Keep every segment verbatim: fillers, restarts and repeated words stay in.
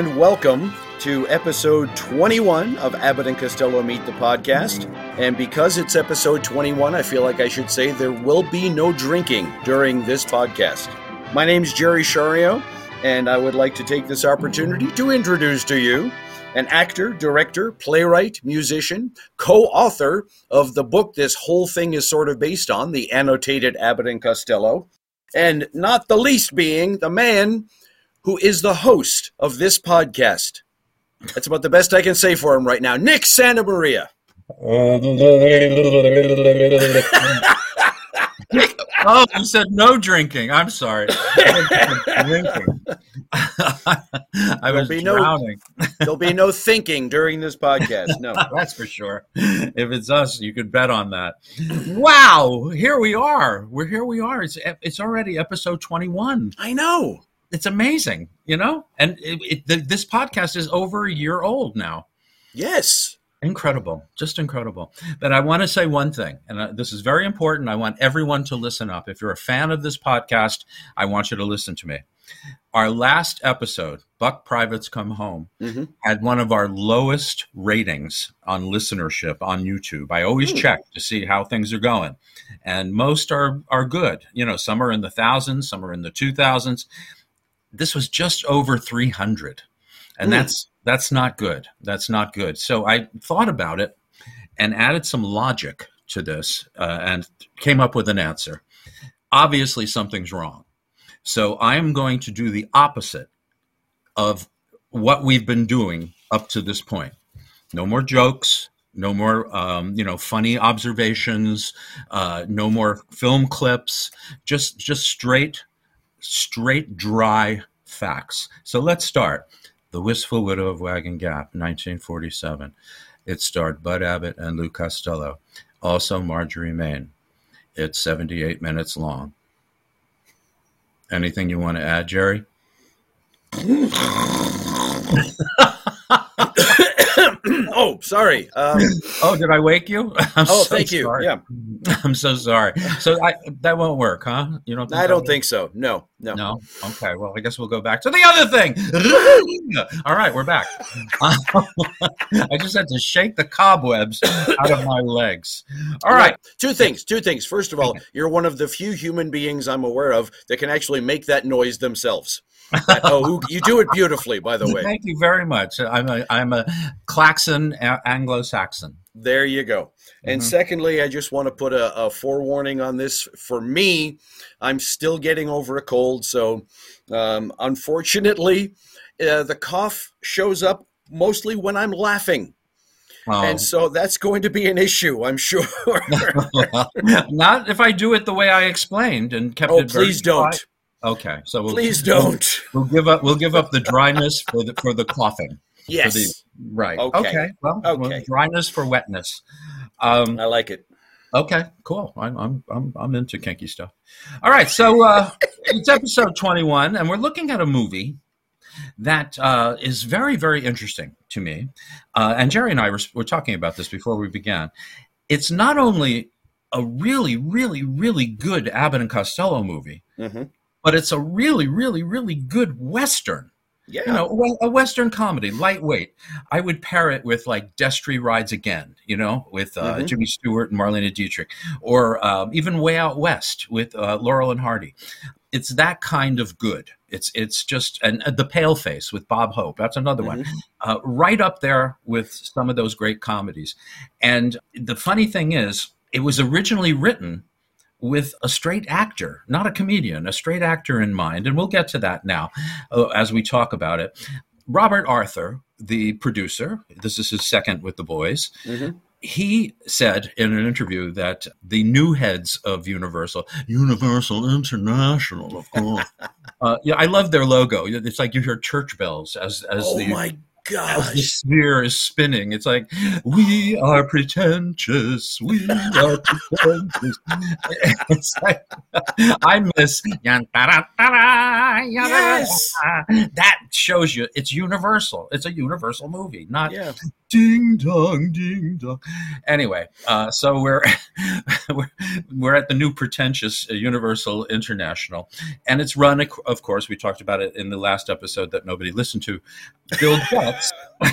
and welcome to episode twenty-one of Abbott and Costello Meet the Podcast. And because it's episode twenty-one, I feel like I should say there will be no drinking during this podcast. My name's Jerry Shario, and I would like to take this opportunity to introduce to you an actor, director, playwright, musician, co-author of the book this whole thing is sort of based on, the annotated Abbott and Costello, and not the least being the man who is the host of this podcast. That's about the best I can say for him right now. Nick Santa Maria. Oh, you said no drinking. I'm sorry. Drinking. I was be drowning. No, there'll be no thinking during this podcast. No, that's for sure. If it's us, you could bet on that. Wow, here we are. We're here. We are. It's it's already episode twenty-one. I know. It's amazing, you know. And it, it, the, this podcast is over a year old now. Yes. Incredible, just incredible. But I want to say one thing, and uh, this is very important. I want everyone to listen up. If you're a fan of this podcast, I want you to listen to me. Our last episode, Buck Privates Come Home, mm-hmm. had one of our lowest ratings on listenership on YouTube. I always mm. check to see how things are going. And most are, are good. You know, some are in the thousands, some are in the two thousands. This was just over three hundred. And mm. that's That's not good. That's not good. So I thought about it and added some logic to this uh, and came up with an answer. Obviously, something's wrong. So I'm going to do the opposite of what we've been doing up to this point. No more jokes. No more, um, you know, funny observations. Uh, no more film clips. Just, just straight, straight, dry facts. So let's start. The Wistful Widow of Wagon Gap, nineteen forty-seven. It starred Bud Abbott and Lou Costello. Also Marjorie Main. It's seventy-eight minutes long. Anything you want to add, Jerry? Oh, sorry. Um, oh, did I wake you? I'm oh, so thank you. Sorry. Yeah. I'm so sorry. So I, that won't work, huh? You don't think I don't will? think so. No, no. No? Okay. Well, I guess we'll go back to the other thing. All right, we're back. I just had to shake the cobwebs out of my legs. All right. right. Two things. Two things. First of all, you're one of the few human beings I'm aware of that can actually make that noise themselves. That, oh, you do it beautifully, by the way. Thank you very much. I'm a I'm a Klaxon Anglo-Saxon. There you go. And mm-hmm. secondly, I just want to put a, a forewarning on this. For me, I'm still getting over a cold, so um, unfortunately, uh, the cough shows up mostly when I'm laughing. Oh. And so that's going to be an issue, I'm sure. Not if I do it the way I explained and kept oh, it very please don't. dry. Okay, so we'll, please don't. We'll, we'll give up. We'll give up the dryness for the for the coughing. Yes. The, right. Okay. Okay. Well, okay. well, dryness for wetness. Um, I like it. Okay. Cool. I'm I'm I'm I'm into kinky stuff. All right. So uh, it's episode twenty-one, and we're looking at a movie that uh, is very very interesting to me. Uh, and Jerry and I were were talking about this before we began. It's not only a really really really good Abbott and Costello movie. Mm-hmm. But it's a really, really, really good Western. Yeah. You know, a Western comedy, lightweight. I would pair it with like Destry Rides Again, you know, with uh, mm-hmm. Jimmy Stewart and Marlene Dietrich, or um, even Way Out West with uh, Laurel and Hardy. It's that kind of good. It's it's just, and uh, The Paleface with Bob Hope. That's another mm-hmm. one. Uh, right up there with some of those great comedies. And the funny thing is, it was originally written with a straight actor, not a comedian, a straight actor in mind. And we'll get to that now uh, as we talk about it. Robert Arthur, the producer, this is his second with the boys, mm-hmm. he said in an interview that the new heads of Universal, Universal International, of course. uh, yeah, I love their logo. It's like you hear church bells as, as oh the... my as the gosh. sphere is spinning. It's like, we are pretentious. We are pretentious. It's like, I miss Yes. that shows you it's universal. It's a universal movie, not Yeah. ding dong, ding dong. Anyway, uh, so we're, we're we're at the new pretentious uh, Universal International, and it's run, of course, we talked about it in the last episode that nobody listened to. Bill Getz,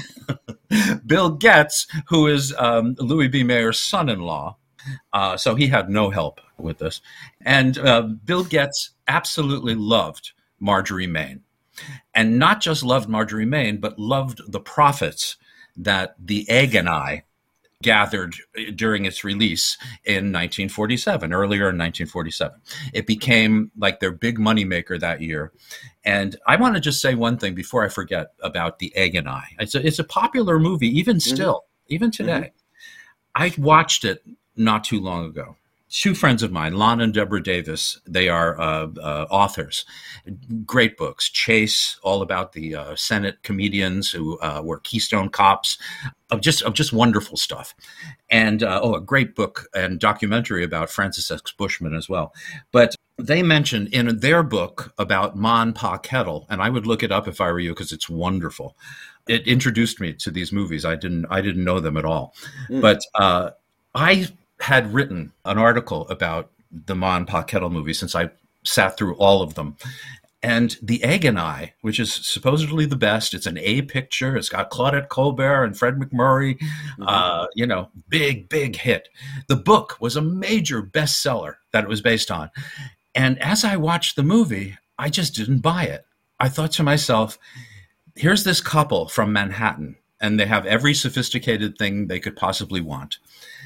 Bill Getz, who is um, Louis B. Mayer's son-in-law, uh, so he had no help with this, and uh, Bill Getz absolutely loved Marjorie Main, and not just loved Marjorie Main, but loved the profits that the Egg and I gathered during its release in nineteen forty-seven, earlier in nineteen forty-seven. It became like their big moneymaker that year. And I want to just say one thing before I forget about the Egg and I. It's a, it's a popular movie, even still, mm-hmm. even today. Mm-hmm. I watched it not too long ago. Two friends of mine, Lon and Deborah Davis, they are uh, uh, authors. Great books. Chase, all about the uh, Senate comedians who uh, were Keystone Cops, of just of just wonderful stuff. And, uh, oh, a great book and documentary about Francis X. Bushman as well. But they mentioned in their book about Ma and Pa Kettle, and I would look it up if I were you because it's wonderful. It introduced me to these movies. I didn't I didn't know them at all. Mm. But uh, I... had written an article about the Ma and Pa Kettle movie since I sat through all of them. And The Egg and I, which is supposedly the best, it's an A picture. It's got Claudette Colbert and Fred McMurray, mm-hmm. uh, you know, big, big hit. The book was a major bestseller that it was based on. And as I watched the movie, I just didn't buy it. I thought to myself, here's this couple from Manhattan, and they have every sophisticated thing they could possibly want.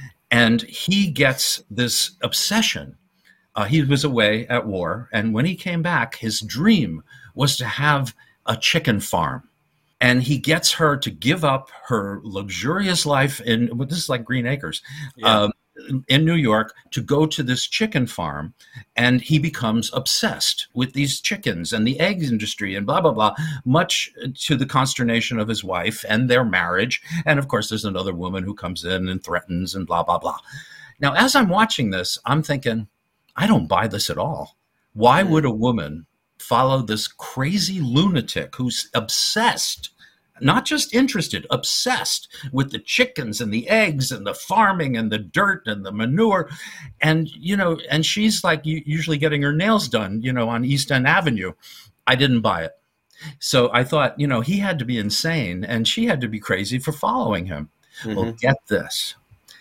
And he gets this obsession. Uh, he was away at war. And when he came back, his dream was to have a chicken farm. And he gets her to give up her luxurious life in, well, this is like Green Acres, yeah. um, in New York, to go to this chicken farm. And he becomes obsessed with these chickens and the egg industry and blah, blah, blah, much to the consternation of his wife and their marriage. And of course, there's another woman who comes in and threatens and blah, blah, blah. Now, as I'm watching this, I'm thinking, I don't buy this at all. Why would a woman follow this crazy lunatic who's obsessed, not just interested, obsessed with the chickens and the eggs and the farming and the dirt and the manure. And, you know, and she's like usually getting her nails done, you know, on East End Avenue. I didn't buy it. So I thought, you know, he had to be insane and she had to be crazy for following him. Mm-hmm. Well, get this.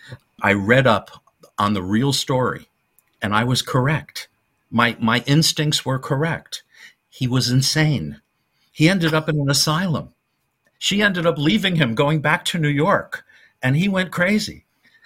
I read up on the real story and I was correct. My, my instincts were correct. He was insane. He ended up in an asylum. She ended up leaving him, going back to New York, and he went crazy.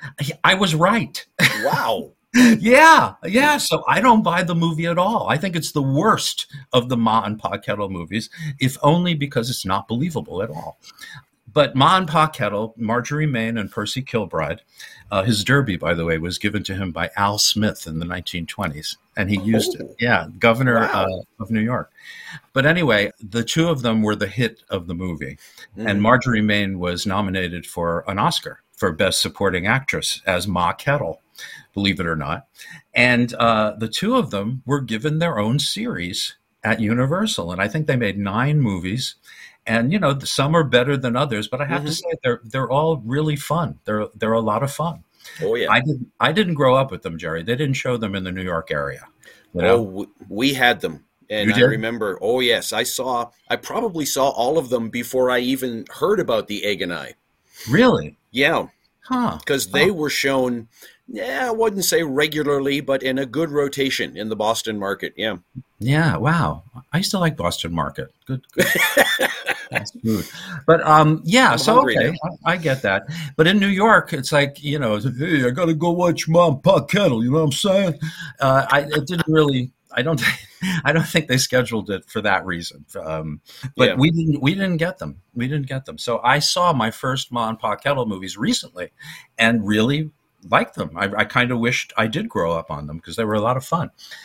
I was right. Wow. yeah, yeah. So I don't buy the movie at all. I think it's the worst of the Ma and Pa Kettle movies, if only because it's not believable at all. But Ma and Pa Kettle, Marjorie Main and Percy Kilbride, uh, his derby, by the way, was given to him by Al Smith in the nineteen twenties. And he used oh. it. Yeah, governor wow. uh, of New York. But anyway, the two of them were the hit of the movie. Mm. And Marjorie Main was nominated for an Oscar for Best Supporting Actress as Ma Kettle, believe it or not. And uh, the two of them were given their own series at Universal. And I think they made nine movies. And, you know, some are better than others, but I have mm-hmm. to say they're they're all really fun. They're they're a lot of fun. Oh, yeah. I didn't I didn't grow up with them, Jerry. They didn't show them in the New York area. You know? Oh, we had them. And I remember, oh, yes, I saw, I probably saw all of them before I even heard about the Egg and I. Really? Yeah. Huh. Because they huh. were shown, yeah, I wouldn't say regularly, but in a good rotation in the Boston market. Yeah. Yeah. Wow. I used to like Boston market. Good. good. Fast food. But um, yeah, I'm so okay, I, I get that. But in New York, it's like, you know, hey, I got to go watch Ma and Pa Kettle. You know what I'm saying? Uh, I it didn't really. I don't. I don't think they scheduled it for that reason. Um, but yeah. we didn't. We didn't get them. We didn't get them. So I saw my first Ma and Pa Kettle movies recently, and really liked them. I, I kind of wished I did grow up on them because they were a lot of fun.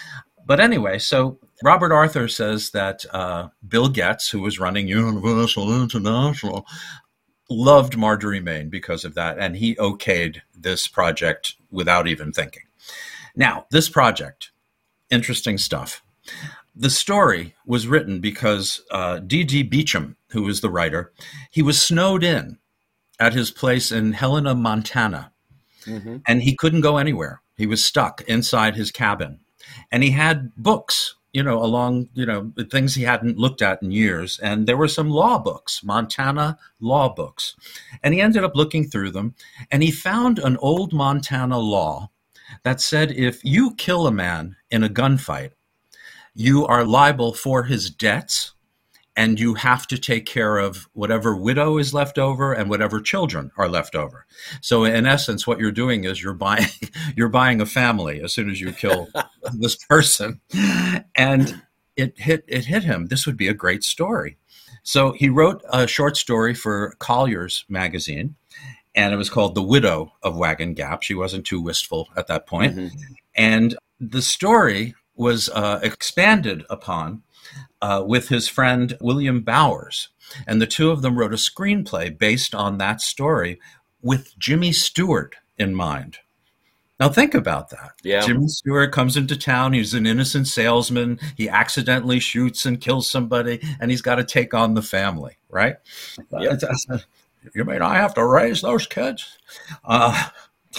But anyway, so Robert Arthur says that uh, Bill Getz, who was running Universal International, loved Marjorie Main because of that, and he okayed this project without even thinking. Now, this project, interesting stuff. The story was written because uh, D D Beecham, who was the writer, he was snowed in at his place in Helena, Montana, mm-hmm. and he couldn't go anywhere. He was stuck inside his cabin, and he had books, you know, along, you know, things he hadn't looked at in years, and there were some law books, Montana law books, and he ended up looking through them, and he found an old Montana law that said if you kill a man in a gunfight, you are liable for his debts, and you have to take care of whatever widow is left over and whatever children are left over. So in essence, what you're doing is you're buying you're buying a family as soon as you kill this person. And it hit it hit him. This would be a great story. So he wrote a short story for Collier's magazine, and it was called The Widow of Wagon Gap. She wasn't too wistful at that point. Mm-hmm. And the story was uh, expanded upon uh, with his friend William Bowers. And the two of them wrote a screenplay based on that story with Jimmy Stewart in mind. Now think about that. Yeah. Jimmy Stewart comes into town. He's an innocent salesman. He accidentally shoots and kills somebody, and he's got to take on the family, right? Yep. Uh, you mean I have to raise those kids? Uh,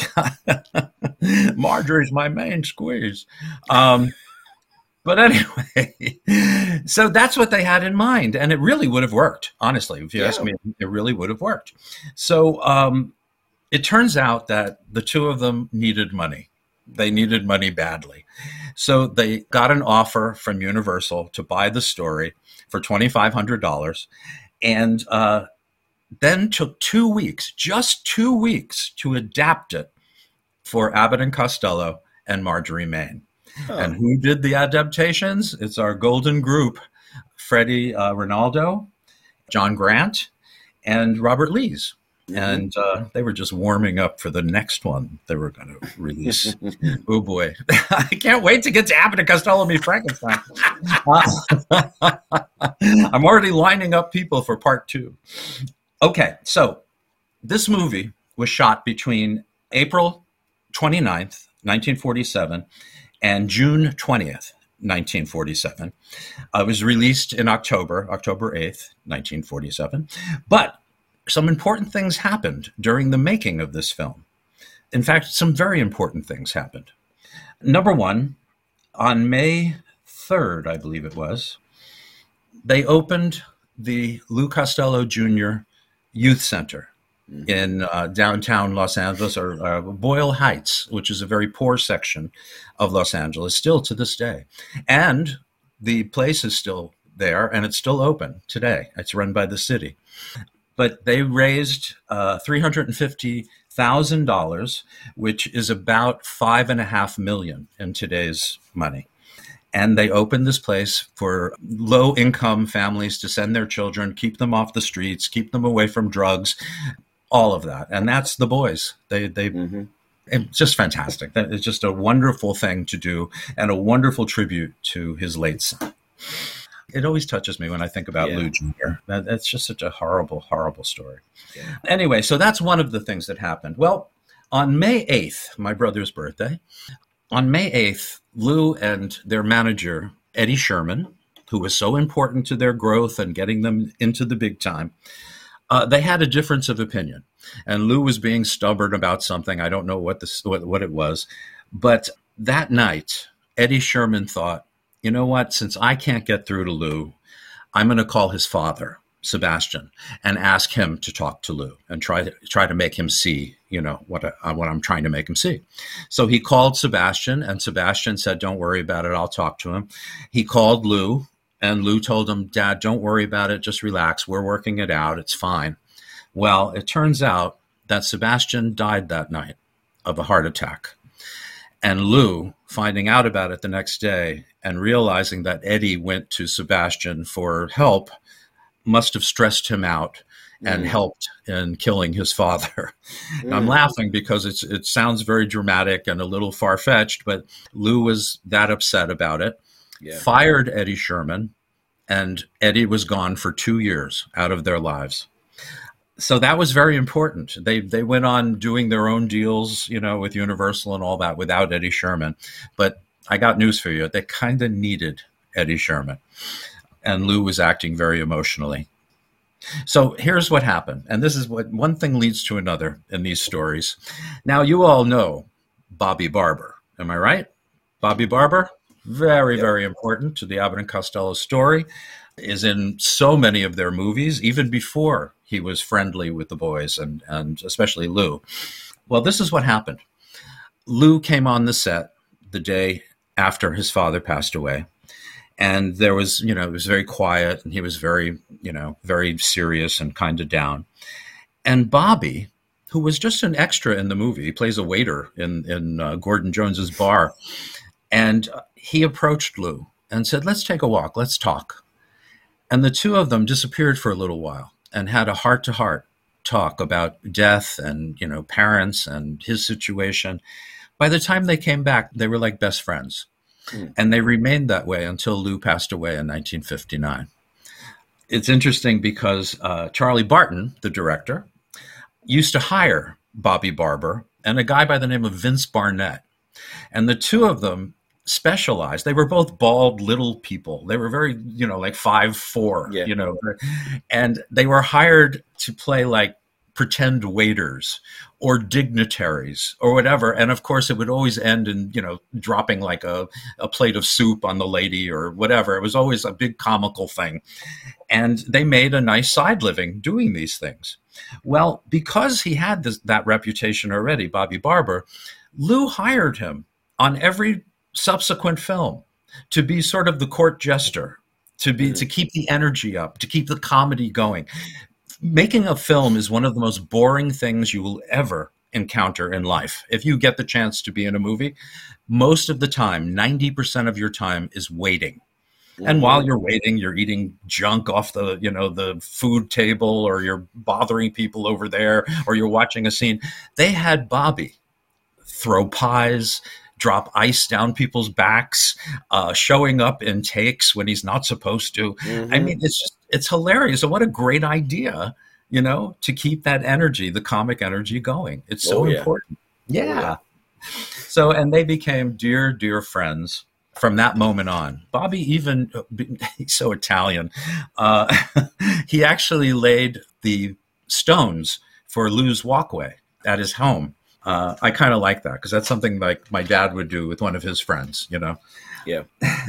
Marjorie's my main squeeze. Um, but anyway, so that's what they had in mind. And it really would have worked, honestly. If you yeah. ask me, it really would have worked. So um, it turns out that the two of them needed money. They needed money badly. So they got an offer from Universal to buy the story for twenty-five hundred dollars. And uh, then took two weeks, just two weeks, to adapt it for Abbott and Costello and Marjorie Main. Huh. And who did the adaptations? It's our golden group, Freddie uh, Ronaldo, John Grant, and Robert Lees. Mm-hmm. And uh, they were just warming up for the next one they were going to release. Oh, boy. I can't wait to get to Abbott and Costello Meet Frankenstein. I'm already lining up people for part two. Okay, so this movie was shot between April twenty-ninth, nineteen forty-seven, and June twentieth, nineteen forty-seven. Uh, it was released in October, October eighth, nineteen forty-seven. But some important things happened during the making of this film. In fact, some very important things happened. Number one, on May third, I believe it was, they opened the Lou Costello Junior Youth Center in uh, downtown Los Angeles, or uh, Boyle Heights, which is a very poor section of Los Angeles, still to this day. And the place is still there, and it's still open today. It's run by the city. But they raised uh, three hundred fifty thousand dollars, which is about five and a half million in today's money. And they opened this place for low-income families to send their children, keep them off the streets, keep them away from drugs, all of that. And that's The Boys. They, they, mm-hmm. It's just fantastic. It's just a wonderful thing to do and a wonderful tribute to his late son. It always touches me when I think about yeah. Lou Junior That, that's just such a horrible, horrible story. Yeah. Anyway, so that's one of the things that happened. Well, on May eighth, my brother's birthday, on May eighth, Lou and their manager, Eddie Sherman, who was so important to their growth and getting them into the big time, uh, they had a difference of opinion. And Lou was being stubborn about something. I don't know what, this, what, what it was. But that night, Eddie Sherman thought, you know what, since I can't get through to Lou, I'm going to call his father, Sebastian, and ask him to talk to Lou and try to try to make him see, you know, what I, what I'm trying to make him see. So he called Sebastian, and Sebastian said, don't worry about it. I'll talk to him. He called Lou, and Lou told him, Dad, don't worry about it. Just relax. We're working it out. It's fine. Well, it turns out that Sebastian died that night of a heart attack. And Lou, finding out about it the next day and realizing that Eddie went to Sebastian for help, must have stressed him out. and mm. helped in killing his father. Mm. I'm laughing because it's it sounds very dramatic and a little far-fetched, but Lou was that upset about it, yeah. fired Eddie Sherman, and Eddie was gone for two years out of their lives. So that was very important. They they went on doing their own deals, you know, with Universal and all that without Eddie Sherman. But I got news for you. They kind of needed Eddie Sherman. And Lou was acting very emotionally. So here's what happened. And this is what one thing leads to another in these stories. Now, you all know Bobby Barber. Am I right? Bobby Barber, very, yep. very important to the Abbott and Costello story, is in so many of their movies, even before he was friendly with the boys and, and especially Lou. Well, this is what happened. Lou came on the set the day after his father passed away. And there was, you know, it was very quiet and he was very, you know, very serious and kind of down. And Bobby, who was just an extra in the movie, he plays a waiter in, in uh, Gordon Jones's bar. And he approached Lou and said, let's take a walk. Let's talk. And the two of them disappeared for a little while and had a heart-to-heart talk about death and, you know, parents and his situation. By the time they came back, they were like best friends. And they remained that way until Lou passed away in nineteen fifty-nine. It's interesting because uh, Charlie Barton, the director, used to hire Bobby Barber and a guy by the name of Vince Barnett. And the two of them specialized. They were both bald little people. They were very, you know, like five four, yeah. you know, and they were hired to play like pretend waiters or dignitaries or whatever. And of course, it would always end in, you know, dropping like a, a plate of soup on the lady or whatever. It was always a big comical thing. And they made a nice side living doing these things. Well, because he had this, that reputation already, Bobby Barber, Lou hired him on every subsequent film to be sort of the court jester, to be, mm-hmm. to keep the energy up, to keep the comedy going. Making a film is one of the most boring things you will ever encounter in life. If you get the chance to be in a movie, most of the time, ninety percent of your time is waiting. Mm-hmm. And while you're waiting, you're eating junk off the, you know, the food table, or you're bothering people over there, or you're watching a scene. They had Bobby throw pies, drop ice down people's backs, uh, showing up in takes when he's not supposed to. Mm-hmm. I mean, it's just, it's hilarious. And what a great idea, you know, to keep that energy, the comic energy going. It's so oh, yeah. important. Yeah. Oh, yeah. So, and they became dear, dear friends from that moment on. Bobby even, he's so Italian. Uh, he actually laid the stones for Lou's walkway at his home. Uh, I kind of like that because that's something like my dad would do with one of his friends, you know? Yeah.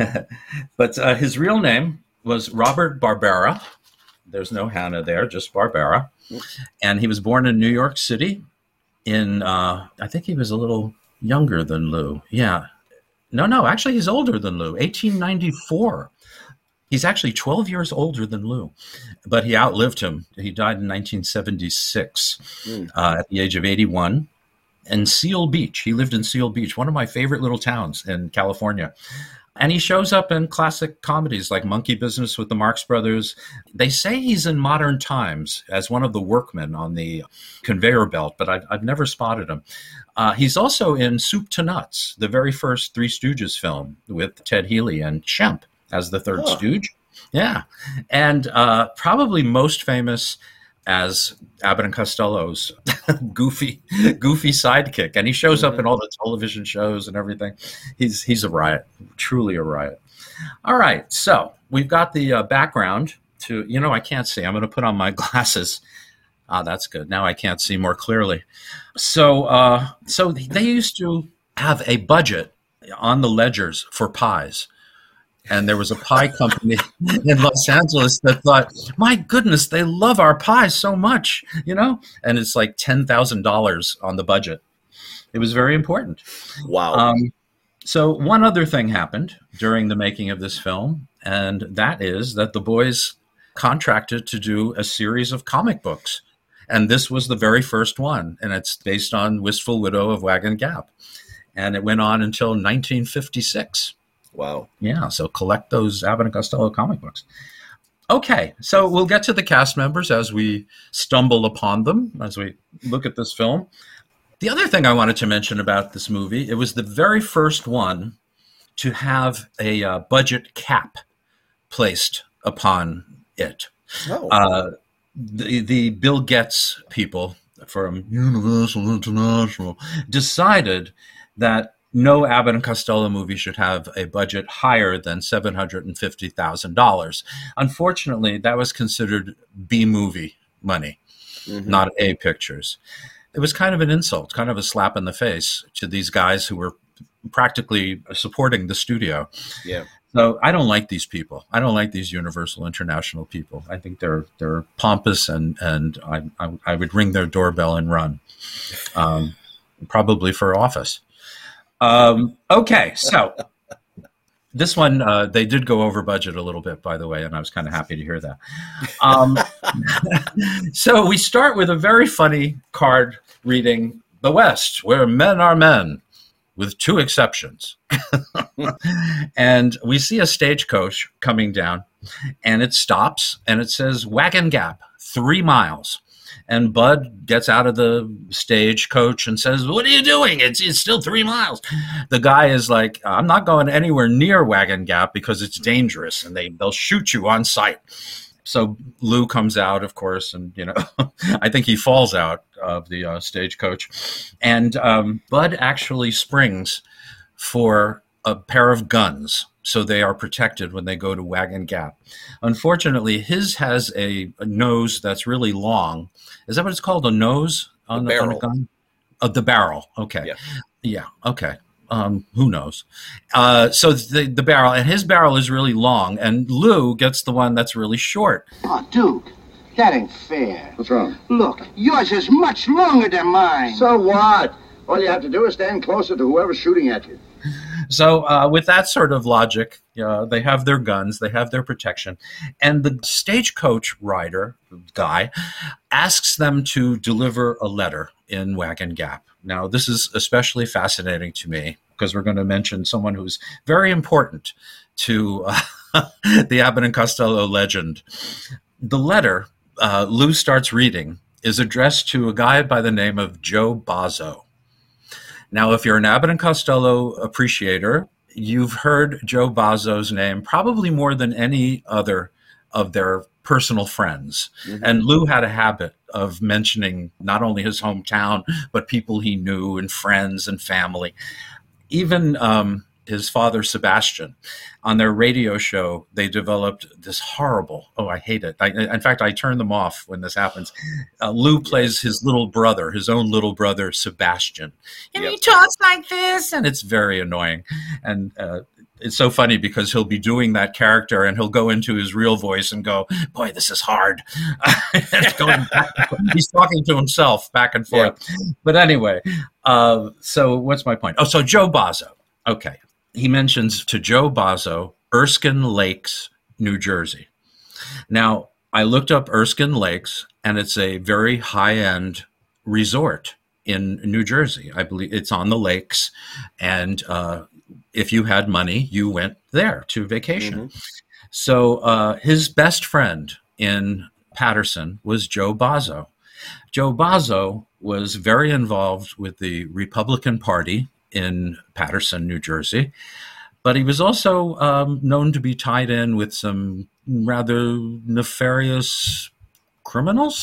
But uh, his real name was Robert Barbera. There's no Hannah there, just Barbera. And he was born in New York City in, uh, I think he was a little younger than Lou. Yeah. No, no, actually he's older than Lou, eighteen ninety-four. He's actually twelve years older than Lou, but he outlived him. He died in nineteen seventy-six mm. uh, at the age of eighty-one. In Seal Beach. He lived in Seal Beach, one of my favorite little towns in California. And he shows up in classic comedies like Monkey Business with the Marx Brothers. They say he's in Modern Times as one of the workmen on the conveyor belt, but I've, I've never spotted him. Uh, he's also in Soup to Nuts, the very first Three Stooges film with Ted Healy and Shemp as the third oh. Stooge. Yeah. And uh, probably most famous as Abbott and Costello's goofy, goofy sidekick. And he shows up in all the television shows and everything. He's he's a riot, truly a riot. All right, so we've got the uh, background to, you know, I can't see. I'm going to put on my glasses. Ah, that's good. Now I can't see more clearly. So, uh, so they used to have a budget on the ledgers for pies. And there was a pie company in Los Angeles that thought, my goodness, they love our pies so much, you know? And it's like ten thousand dollars on the budget. It was very important. Wow. Um, so one other thing happened during the making of this film, and that is that the boys contracted to do a series of comic books. And this was the very first one, and it's based on Wistful Widow of Wagon Gap. And it went on until nineteen fifty-six. Wow. Yeah, so collect those Abbott and Costello comic books. Okay, so we'll get to the cast members as we stumble upon them, as we look at this film. The other thing I wanted to mention about this movie, it was the very first one to have a uh, budget cap placed upon it. Oh. Uh, the, the Bill Getz people from Universal International decided that no Abbott and Costello movie should have a budget higher than seven hundred fifty thousand dollars. Unfortunately, that was considered B-movie money, mm-hmm. not A pictures. It was kind of an insult, kind of a slap in the face to these guys who were practically supporting the studio. Yeah. So I don't like these people. I don't like these Universal International people. I think they're they're pompous, and and I I, I would ring their doorbell and run, um, probably for office. Um, okay, so this one, uh, they did go over budget a little bit, by the way, and I was kind of happy to hear that. Um, so we start with a very funny card reading The West, where men are men, with two exceptions. And we see a stagecoach coming down, and it stops, and it says Wagon Gap, three miles. And Bud gets out of the stagecoach and says, "What are you doing? It's it's still three miles." The guy is like, "I'm not going anywhere near Wagon Gap because it's dangerous, and they, they'll shoot you on sight." So Lou comes out, of course, and, you know, I think he falls out of the uh, stagecoach. And um, Bud actually springs for a pair of guns, so they are protected when they go to Wagon Gap. Unfortunately, his has a, a nose that's really long. Is that what it's called? A nose on the the, barrel. On a gun? Oh, the barrel. Okay. Yeah. Yeah. Okay. Um, who knows? Uh, so the the barrel, and his barrel is really long, and Lou gets the one that's really short. Oh, Duke, that ain't fair. What's wrong? Look, yours is much longer than mine. So what? All you have to do is stand closer to whoever's shooting at you. So uh, with that sort of logic, uh, they have their guns, they have their protection, and the stagecoach rider guy asks them to deliver a letter in Wagon Gap. Now, this is especially fascinating to me because we're going to mention someone who's very important to uh, the Abbott and Costello legend. The letter uh, Lou starts reading is addressed to a guy by the name of Joe Bozzo. Now, if you're an Abbott and Costello appreciator, you've heard Joe Bozzo's name probably more than any other of their personal friends. Mm-hmm. And Lou had a habit of mentioning not only his hometown, but people he knew and friends and family. Even um, his father, Sebastian, on their radio show, they developed this horrible, oh, I hate it. I, in fact, I turn them off when this happens. Uh, Lou plays his little brother, his own little brother, Sebastian. And yep. He talks like this, and it's very annoying. And uh, it's so funny because he'll be doing that character and he'll go into his real voice and go, "Boy, this is hard." going back, he's talking to himself back and forth. Yeah. But anyway, uh, so what's my point? Oh, so Joe Bozzo. Okay. He mentions to Joe Bozzo, Erskine Lakes, New Jersey. Now, I looked up Erskine Lakes, and it's a very high-end resort in New Jersey. I believe it's on the lakes, and uh, if you had money, you went there to vacation. Mm-hmm. So uh, his best friend in Paterson was Joe Bozzo. Joe Bozzo was very involved with the Republican Party in Paterson, New Jersey, but he was also um, known to be tied in with some rather nefarious criminals.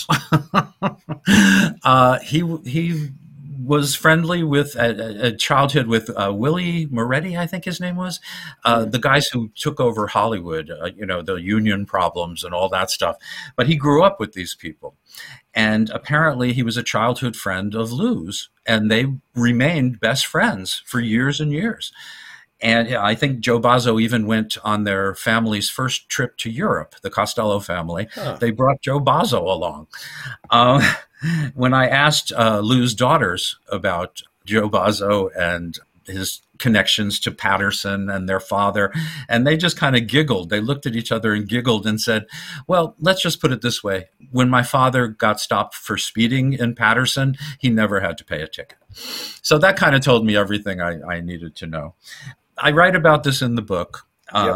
uh, he he was friendly with a, a childhood with uh, Willie Moretti, I think his name was, uh, the guys who took over Hollywood, uh, you know, the union problems and all that stuff. But he grew up with these people. And apparently he was a childhood friend of Lou's, and they remained best friends for years and years. And I think Joe Bozzo even went on their family's first trip to Europe, the Costello family. Huh. They brought Joe Bozzo along. Uh, when I asked uh, Lou's daughters about Joe Bozzo and his connections to Paterson and their father, and they just kind of giggled. They looked at each other and giggled and said, "Well, let's just put it this way. When my father got stopped for speeding in Paterson, he never had to pay a ticket." So that kind of told me everything I, I needed to know. I write about this in the book. Uh, yep.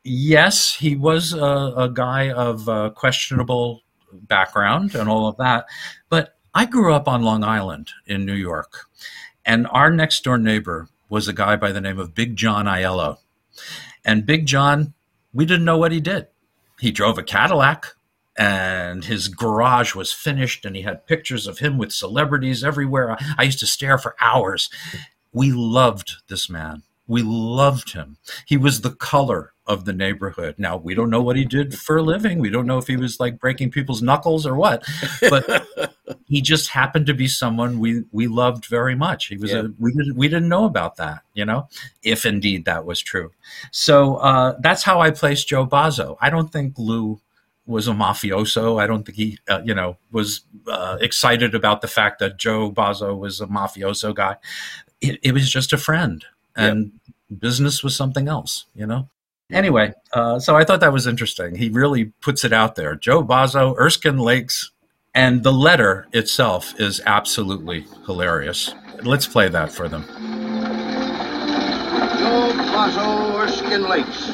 Yes, he was a, a guy of uh, questionable background and all of that. But I grew up on Long Island in New York, and our next door neighbor was a guy by the name of Big John Aiello. And Big John, we didn't know what he did. He drove a Cadillac, and his garage was finished, and he had pictures of him with celebrities everywhere. I, I used to stare for hours. We loved this man. We loved him. He was the color of the neighborhood. Now, we don't know what he did for a living. We don't know if he was like breaking people's knuckles or what, but he just happened to be someone we, we loved very much. He was yeah. a, we didn't, we didn't know about that, you know, if indeed that was true. So uh, that's how I placed Joe Bozzo. I don't think Lou was a mafioso. I don't think he, uh, you know, was uh, excited about the fact that Joe Bozzo was a mafioso guy. It, it was just a friend. And yep. business was something else, you know? Anyway, uh, so I thought that was interesting. He really puts it out there. Joe Bozzo, Erskine Lakes, and the letter itself is absolutely hilarious. Let's play that for them. Joe Bozzo, Erskine Lakes.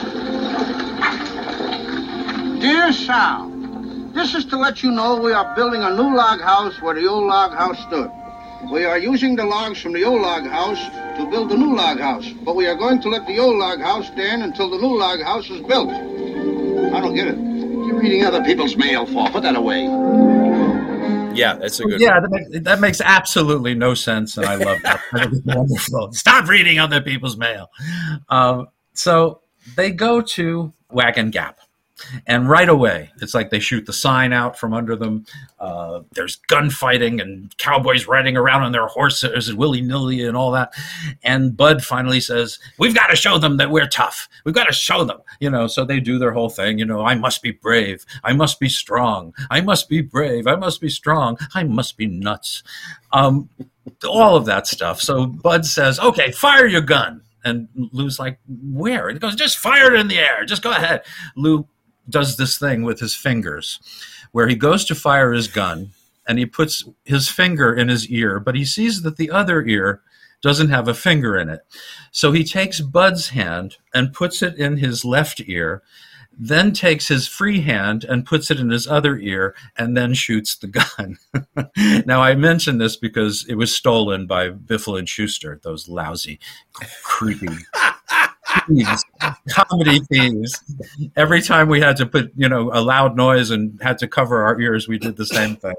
Dear Sal, this is to let you know we are building a new log house where the old log house stood. We are using the logs from the old log house to build the new log house, but we are going to let the old log house stand until the new log house is built. I don't get it. What are you reading other people's mail for? Put that away. Yeah, that's a good yeah, one. That makes, that makes absolutely no sense, and I love that. Wonderful. Stop reading other people's mail. Um, so they go to Wagon Gap. And right away, it's like they shoot the sign out from under them. Uh, there's gunfighting and cowboys riding around on their horses willy-nilly and all that. And Bud finally says, we've got to show them that we're tough. We've got to show them. You know, so they do their whole thing. You know, I must be brave. I must be strong. I must be brave. I must be strong. I must be nuts. Um, all of that stuff. So Bud says, okay, fire your gun. And Lou's like, where? And he goes, just fire it in the air. Just go ahead. Lou does this thing with his fingers where he goes to fire his gun and he puts his finger in his ear, but he sees that the other ear doesn't have a finger in it. So he takes Bud's hand and puts it in his left ear, then takes his free hand and puts it in his other ear, and then shoots the gun. Now, I mention this because it was stolen by Biffle and Schuster, those lousy, creepy thieves, comedy thieves. Every time we had to put, you know, a loud noise and had to cover our ears, we did the same thing.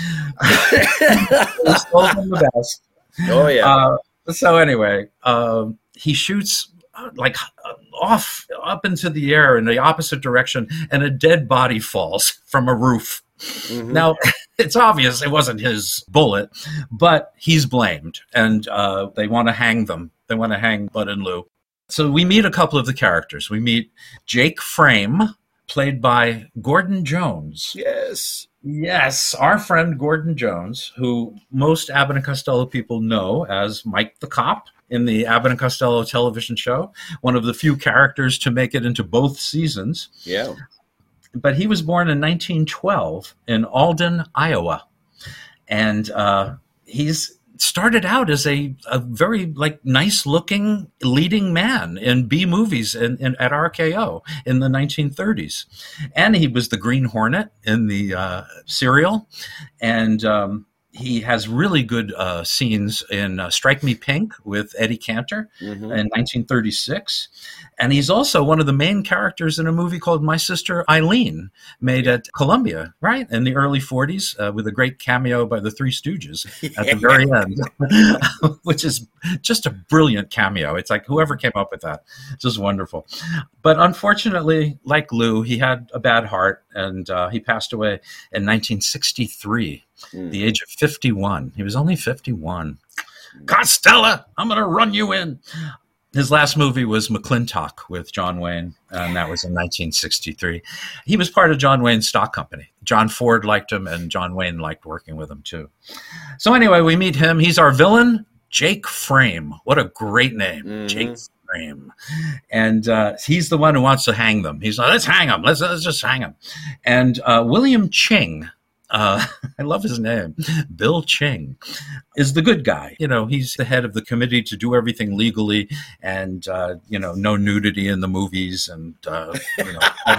We stole them the best. Oh, yeah. Uh, so anyway, uh, he shoots uh, like uh, off up into the air in the opposite direction, and a dead body falls from a roof. Mm-hmm. Now, it's obvious it wasn't his bullet, but he's blamed, and uh, they want to hang them. They want to hang Bud and Lou. So we meet a couple of the characters. We meet Jake Frame, played by Gordon Jones. Yes. Yes, our friend Gordon Jones, who most Abbott and Costello people know as Mike the Cop in the Abbott and Costello television show, one of the few characters to make it into both seasons. Yeah. But he was born in nineteen twelve in Alden, Iowa. And uh, he's started out as a, a very like nice looking leading man in B movies in, in, at R K O in the nineteen thirties. And he was the Green Hornet in the uh, serial. And um, he has really good uh, scenes in uh, Strike Me Pink with Eddie Cantor mm-hmm. in nineteen thirty-six. And he's also one of the main characters in a movie called My Sister Eileen, made at Columbia, right, in the early forties, uh, with a great cameo by the Three Stooges at the very end, which is just a brilliant cameo. It's like whoever came up with that, it's just wonderful. But unfortunately, like Lou, he had a bad heart, and uh, he passed away in nineteen sixty-three, mm. the age of fifty-one. He was only fifty-one. Costello, I'm going to run you in. His last movie was McClintock with John Wayne, and that was in nineteen sixty-three. He was part of John Wayne's stock company. John Ford liked him, and John Wayne liked working with him, too. So anyway, we meet him. He's our villain, Jake Frame. What a great name, mm-hmm. Jake Frame. And uh, he's the one who wants to hang them. He's like, let's hang them. Let's, let's just hang them. And uh, William Ching uh, I love his name, Bill Ching, is the good guy. You know, he's the head of the committee to do everything legally and, uh, you know, no nudity in the movies and, uh, you know, all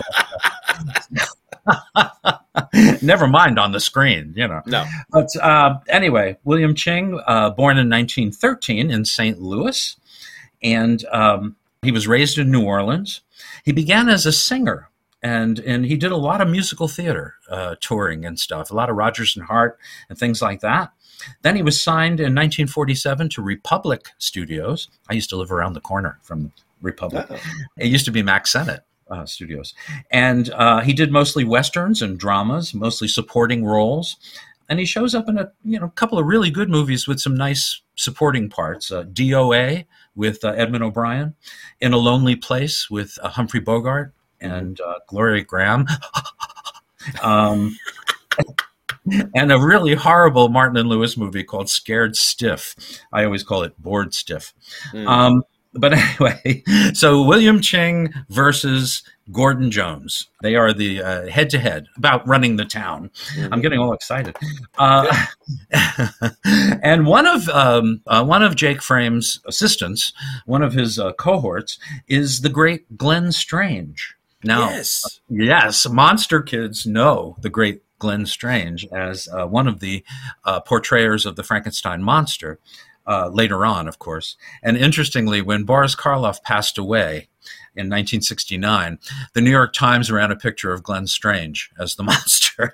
that stuff. Never mind on the screen, you know. No. But uh, anyway, William Ching, uh, born in nineteen thirteen in Saint Louis, and um, he was raised in New Orleans. He began as a singer. And and he did a lot of musical theater uh, touring and stuff, a lot of Rodgers and Hart and things like that. Then he was signed in nineteen forty-seven to Republic Studios. I used to live around the corner from Republic. Uh-oh. It used to be Mack Sennett uh, Studios. And uh, he did mostly Westerns and dramas, mostly supporting roles. And he shows up in a you know couple of really good movies with some nice supporting parts. Uh, D O A with uh, Edmund O'Brien, In a Lonely Place with uh, Humphrey Bogart, and uh, Gloria Graham, um, and a really horrible Martin and Lewis movie called Scared Stiff. I always call it Bored Stiff. Mm. Um, but anyway, so William Ching versus Gordon Jones. They are the uh, head-to-head about running the town. Mm-hmm. I'm getting all excited. Uh, and one of um, uh, one of Jake Frame's assistants, one of his uh, cohorts, is the great Glenn Strange. Now, yes, yes, monster kids know the great Glenn Strange as uh, one of the uh, portrayers of the Frankenstein monster uh, later on, of course. And interestingly, when Boris Karloff passed away in nineteen sixty-nine, the New York Times ran a picture of Glenn Strange as the monster.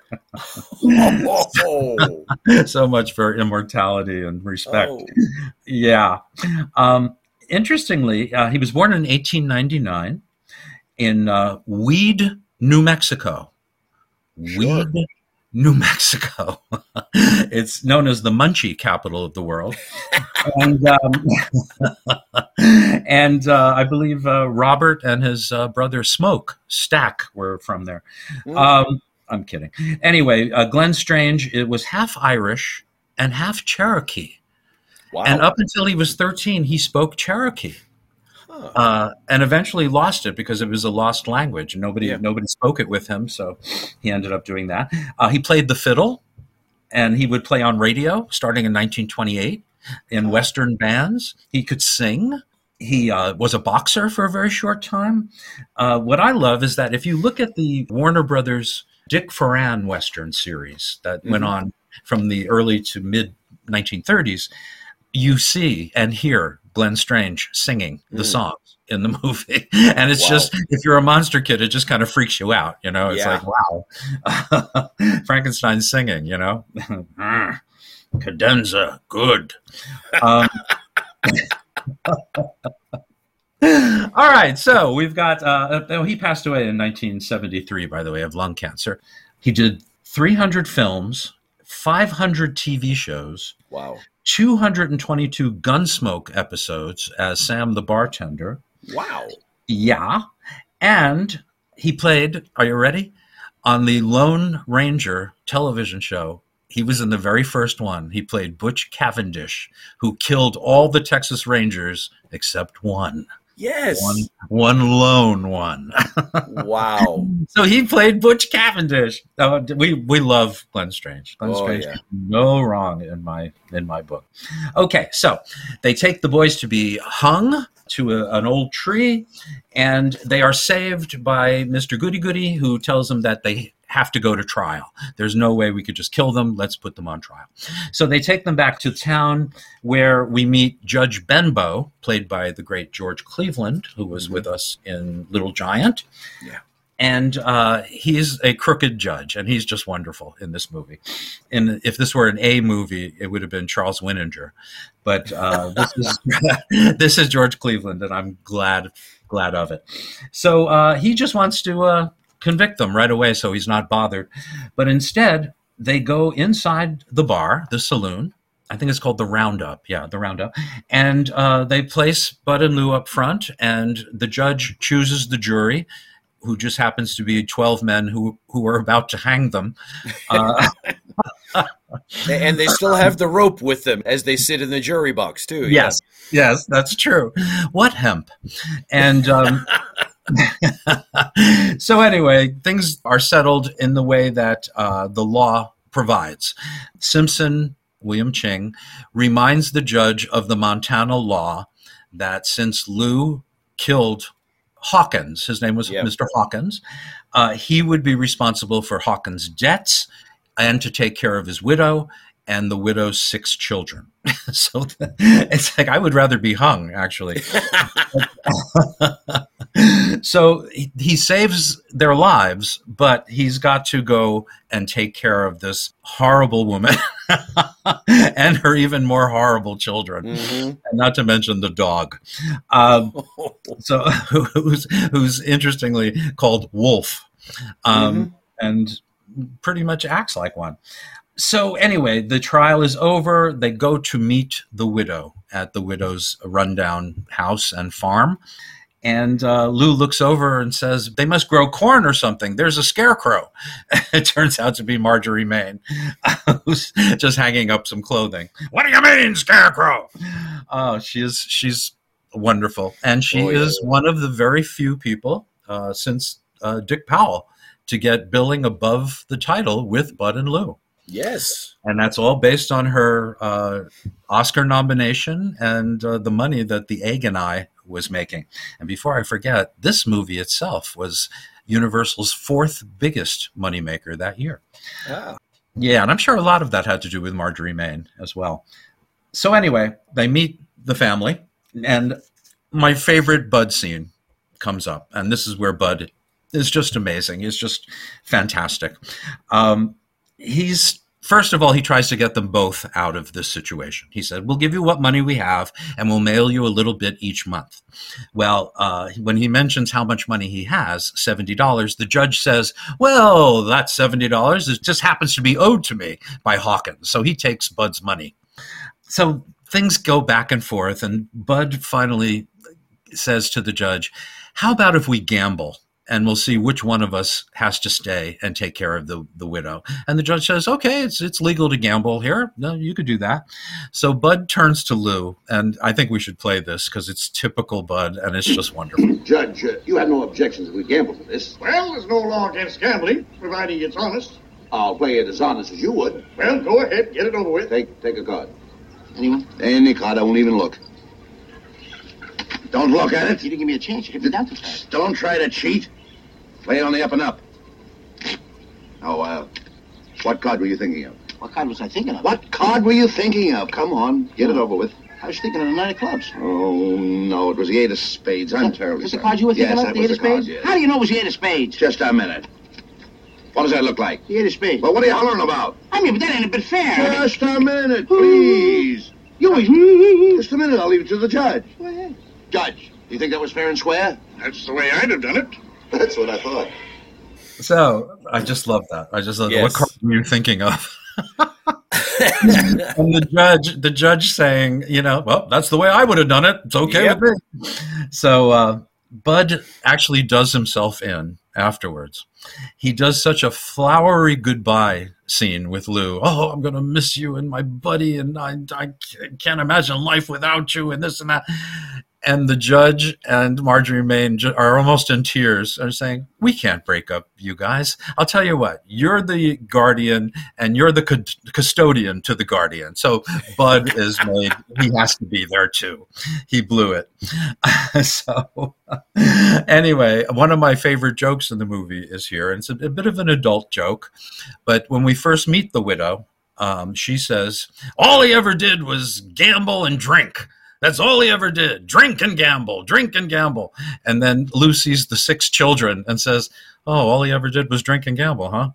oh. So much for immortality and respect. Oh. Yeah. Um, interestingly, uh, he was born in eighteen ninety-nine. In uh, Weed, New Mexico. Sure. Weed, New Mexico. It's known as the Munchie capital of the world. and um, and uh, I believe uh, Robert and his uh, brother Smoke Stack were from there. Mm. Um, I'm kidding. Anyway, uh, Glenn Strange, it was half Irish and half Cherokee. Wow. And up until he was thirteen, he spoke Cherokee. Uh, and eventually lost it because it was a lost language. Nobody yeah. nobody spoke it with him, so he ended up doing that. Uh, he played the fiddle, and he would play on radio starting in nineteen twenty-eight in Western bands. He could sing. He uh, was a boxer for a very short time. Uh, what I love is that if you look at the Warner Brothers Dick Foran Western series that mm-hmm. went on from the early to mid nineteen thirties, you see and hear Glenn Strange singing the mm. songs in the movie. And it's wow. just, if you're a monster kid, it just kind of freaks you out. You know, it's yeah. like, wow, Frankenstein singing, you know, cadenza, good. Um, all right. So we've got, uh, oh, he passed away in nineteen seventy-three, by the way, of lung cancer. He did three hundred films, five hundred T V shows. Wow. two hundred twenty-two Gunsmoke episodes as Sam the bartender. Wow. Yeah. And he played, are you ready? On the Lone Ranger television show. He was in the very first one. He played Butch Cavendish, who killed all the Texas Rangers except one. Yes. One, one lone one. Wow. So he played Butch Cavendish. Uh, we we love Glenn Strange. Glenn oh, Strange yeah. no wrong in my in my book. Okay, so they take the boys to be hung to a, an old tree, and they are saved by Mister Goody Goody, who tells them that they have to go to trial. There's no way we could just kill them. Let's put them on trial. So they take them back to town where we meet Judge Benbow, played by the great George Cleveland, who was mm-hmm. with us in Little Giant. Yeah. And uh, he's a crooked judge, and he's just wonderful in this movie. And if this were an A movie, it would have been Charles Winninger. But uh, this is this is George Cleveland, and I'm glad glad of it. So uh, he just wants to uh, convict them right away, so he's not bothered. But instead, they go inside the bar, the saloon. I think it's called the Roundup. Yeah, the Roundup. And uh, they place Bud and Lou up front, and the judge chooses the jury, who just happens to be twelve men who, who are about to hang them. Uh, and they still have the rope with them as they sit in the jury box, too. Yes, yeah. yes, that's true. What hemp? And um, so anyway, things are settled in the way that uh, the law provides. Simpson, William Ching, reminds the judge of the Montana law that since Lou killed Hawkins, his name was Yeah. Mister Hawkins, uh, he would be responsible for Hawkins' debts and to take care of his widow and the widow's six children. So it's like, I would rather be hung, actually. So he, he saves their lives, but he's got to go and take care of this horrible woman and her even more horrible children, Mm-hmm. and not to mention the dog. Um, so who's, who's interestingly called Wolf, um, Mm-hmm. and pretty much acts like one. So anyway, the trial is over. They go to meet the widow at the widow's rundown house and farm. And uh, Lou looks over and says, they must grow corn or something. There's a scarecrow. It turns out to be Marjorie Main, who's just hanging up some clothing. What do you mean, scarecrow? Oh, she is, she's wonderful. And she Oh, yeah. is one of the very few people uh, since uh, Dick Powell to get billing above the title with Bud and Lou. Yes. And that's all based on her uh, Oscar nomination and uh, the money that the Egg and I was making. And before I forget, this movie itself was Universal's fourth biggest moneymaker that year. Ah. Yeah, and I'm sure a lot of that had to do with Marjorie Main as well. So anyway, they meet the family, and my favorite Bud scene comes up. And this is where Bud is just amazing. He's just fantastic. Um, he's First of all, he tries to get them both out of this situation. He said, we'll give you what money we have, and we'll mail you a little bit each month. Well, uh, when he mentions how much money he has, seventy dollars, the judge says, well, that seventy dollars it just happens to be owed to me by Hawkins. So he takes Bud's money. So things go back and forth, and Bud finally says to the judge, how about if we gamble? And we'll see which one of us has to stay and take care of the, the widow. And the judge says, okay, it's it's legal to gamble here. No, you could do that. So Bud turns to Lou, and I think we should play this because it's typical Bud, and it's just wonderful. Judge, uh, you have no objections if we gamble for this. Well, there's no law against gambling, providing it's honest. I'll play it as honest as you would. Well, go ahead, get it over with. Take take a card. Anyone? Any card, I won't even look. Don't look at it. You didn't give me a chance. You hit me down too fast. Don't try to cheat. Play it on the up and up. Oh, uh, what card were you thinking of? What card was I thinking of? What card were you thinking of? Come on, get it over with. I was thinking of the nine of clubs. Oh, no, it was the eight of spades. I'm terribly Is the sorry. card you were thinking yes, of? that The was eight of the card, spades? yes. How do you know it was the eight of spades? Just a minute. What does that look like? The eight of spades. Well, what are you hollering about? I mean, but that ain't a bit fair. Just a minute, please. You always... Just a minute, I'll leave it to the judge. Go ahead. Judge, do you think that was fair and square? That's the way I'd have done it. That's what I thought. So I just love that. I just love Yes. that. What card were you thinking of? And the judge, the judge saying, you know, well, that's the way I would have done it. It's okay Yep. with me. So uh, Bud actually does himself in afterwards. He does such a flowery goodbye scene with Lou. Oh, I'm going to miss you and my buddy, and I, I can't imagine life without you, and this and that. And the judge and Marjorie Main are almost in tears, are saying, we can't break up, you guys. I'll tell you what, you're the guardian and you're the cu- custodian to the guardian. So Bud is made, he has to be there too. He blew it. So anyway, one of my favorite jokes in the movie is here. And it's a, a bit of an adult joke. But when we first meet the widow, um, she says, all he ever did was gamble and drink. That's all he ever did. Drink and gamble, drink and gamble. And then Lou sees the six children and says, oh, all he ever did was drink and gamble, huh?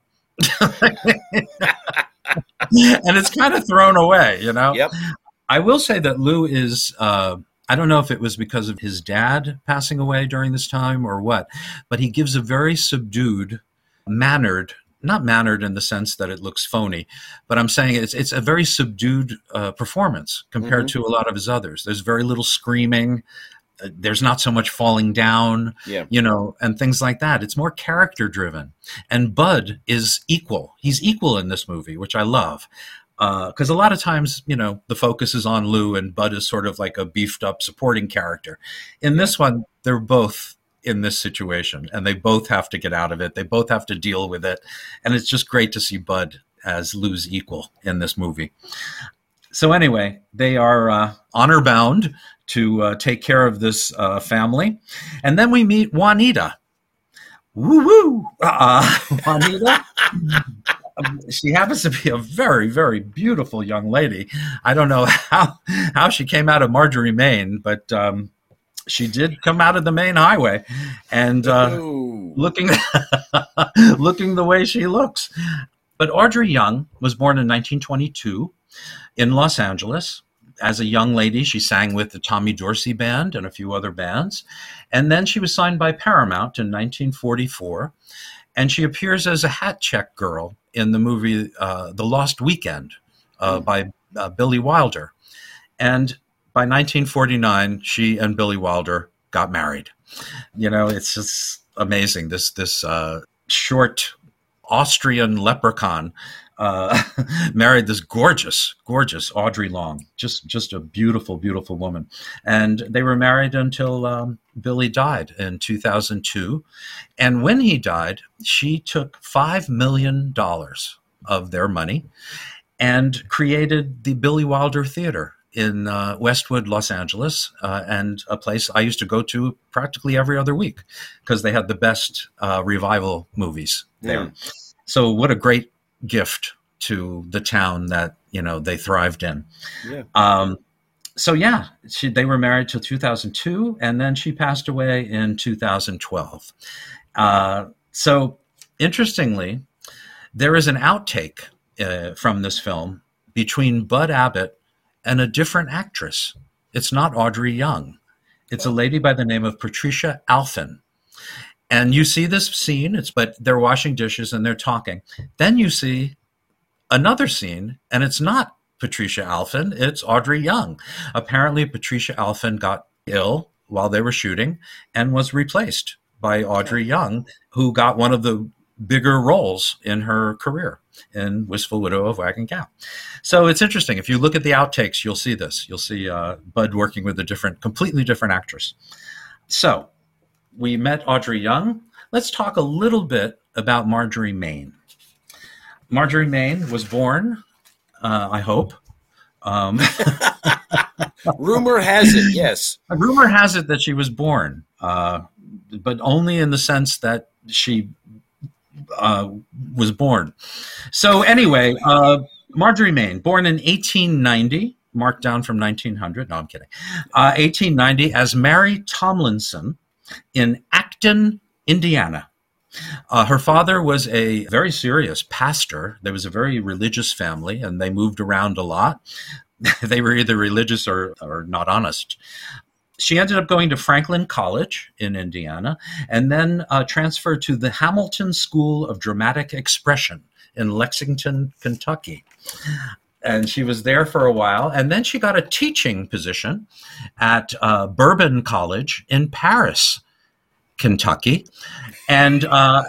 And it's kind of thrown away, you know? Yep. I will say that Lou is, uh, I don't know if it was because of his dad passing away during this time or what, but he gives a very subdued, mannered, not mannered in the sense that it looks phony, but I'm saying it's it's a very subdued uh, performance compared Mm-hmm. to a lot of his others. There's very little screaming. Uh, there's not so much falling down, Yeah. you know, and things like that. It's more character driven. And Bud is equal. He's equal in this movie, which I love. Because uh, a lot of times, you know, the focus is on Lou and Bud is sort of like a beefed up supporting character. In this one, they're both in this situation and they both have to get out of it. They both have to deal with it. And it's just great to see Bud as Lou's equal in this movie. So anyway, they are uh, honor bound to uh, take care of this uh, family. And then we meet Juanita. Woo woo! Uh, Juanita. She happens to be a very, very beautiful young lady. I don't know how how she came out of Marjorie, Maine, but um, she did come out of the main highway, and uh, looking looking the way she looks. But Audrey Young was born in nineteen twenty-two in Los Angeles. As a young lady, she sang with the Tommy Dorsey Band and a few other bands. And then she was signed by Paramount in nineteen forty-four. And she appears as a hat check girl in the movie uh, The Lost Weekend uh, mm. by uh, Billy Wilder. And by nineteen forty-nine, she and Billy Wilder got married. You know, it's just amazing. This, this uh, short Austrian leprechaun Uh, married this gorgeous, gorgeous Audrey Long, just just a beautiful, beautiful woman. And they were married until um, Billy died in two thousand two. And when he died, she took five million dollars of their money and created the Billy Wilder Theater in uh, Westwood, Los Angeles, uh, and a place I used to go to practically every other week because they had the best uh, revival movies there. Mm. So what a great gift to the town that, you know, they thrived in. Yeah. Um, so yeah, she, they were married till two thousand two, and then she passed away in two thousand twelve. Uh, so interestingly, there is an outtake uh, from this film between Bud Abbott and a different actress. It's not Audrey Young. It's a lady by the name of Patricia Alphen. And you see this scene, it's but they're washing dishes and they're talking. Then you see another scene, and it's not Patricia Alphen, it's Audrey Young. Apparently, Patricia Alphen got ill while they were shooting and was replaced by Audrey Young, who got one of the bigger roles in her career in Wistful Widow of Wagon Cow. So it's interesting. If you look at the outtakes, you'll see this. You'll see uh, Bud working with a different, completely different actress. So we met Audrey Young. Let's talk a little bit about Marjorie Main. Marjorie Main was born, uh, I hope. Um, rumor has it, yes. Rumor has it that she was born, uh, but only in the sense that she uh, was born. So anyway, uh, Marjorie Main, born in eighteen ninety, marked down from nineteen hundred. No, I'm kidding. Uh, eighteen ninety as Mary Tomlinson in Acton, Indiana. Uh, her father was a very serious pastor. There was a very religious family, and they moved around a lot. They were either religious or, or not honest. She ended up going to Franklin College in Indiana and then uh, transferred to the Hamilton School of Dramatic Expression in Lexington, Kentucky. And she was there for a while. And then she got a teaching position at uh, Bourbon College in Paris, Kentucky. And uh,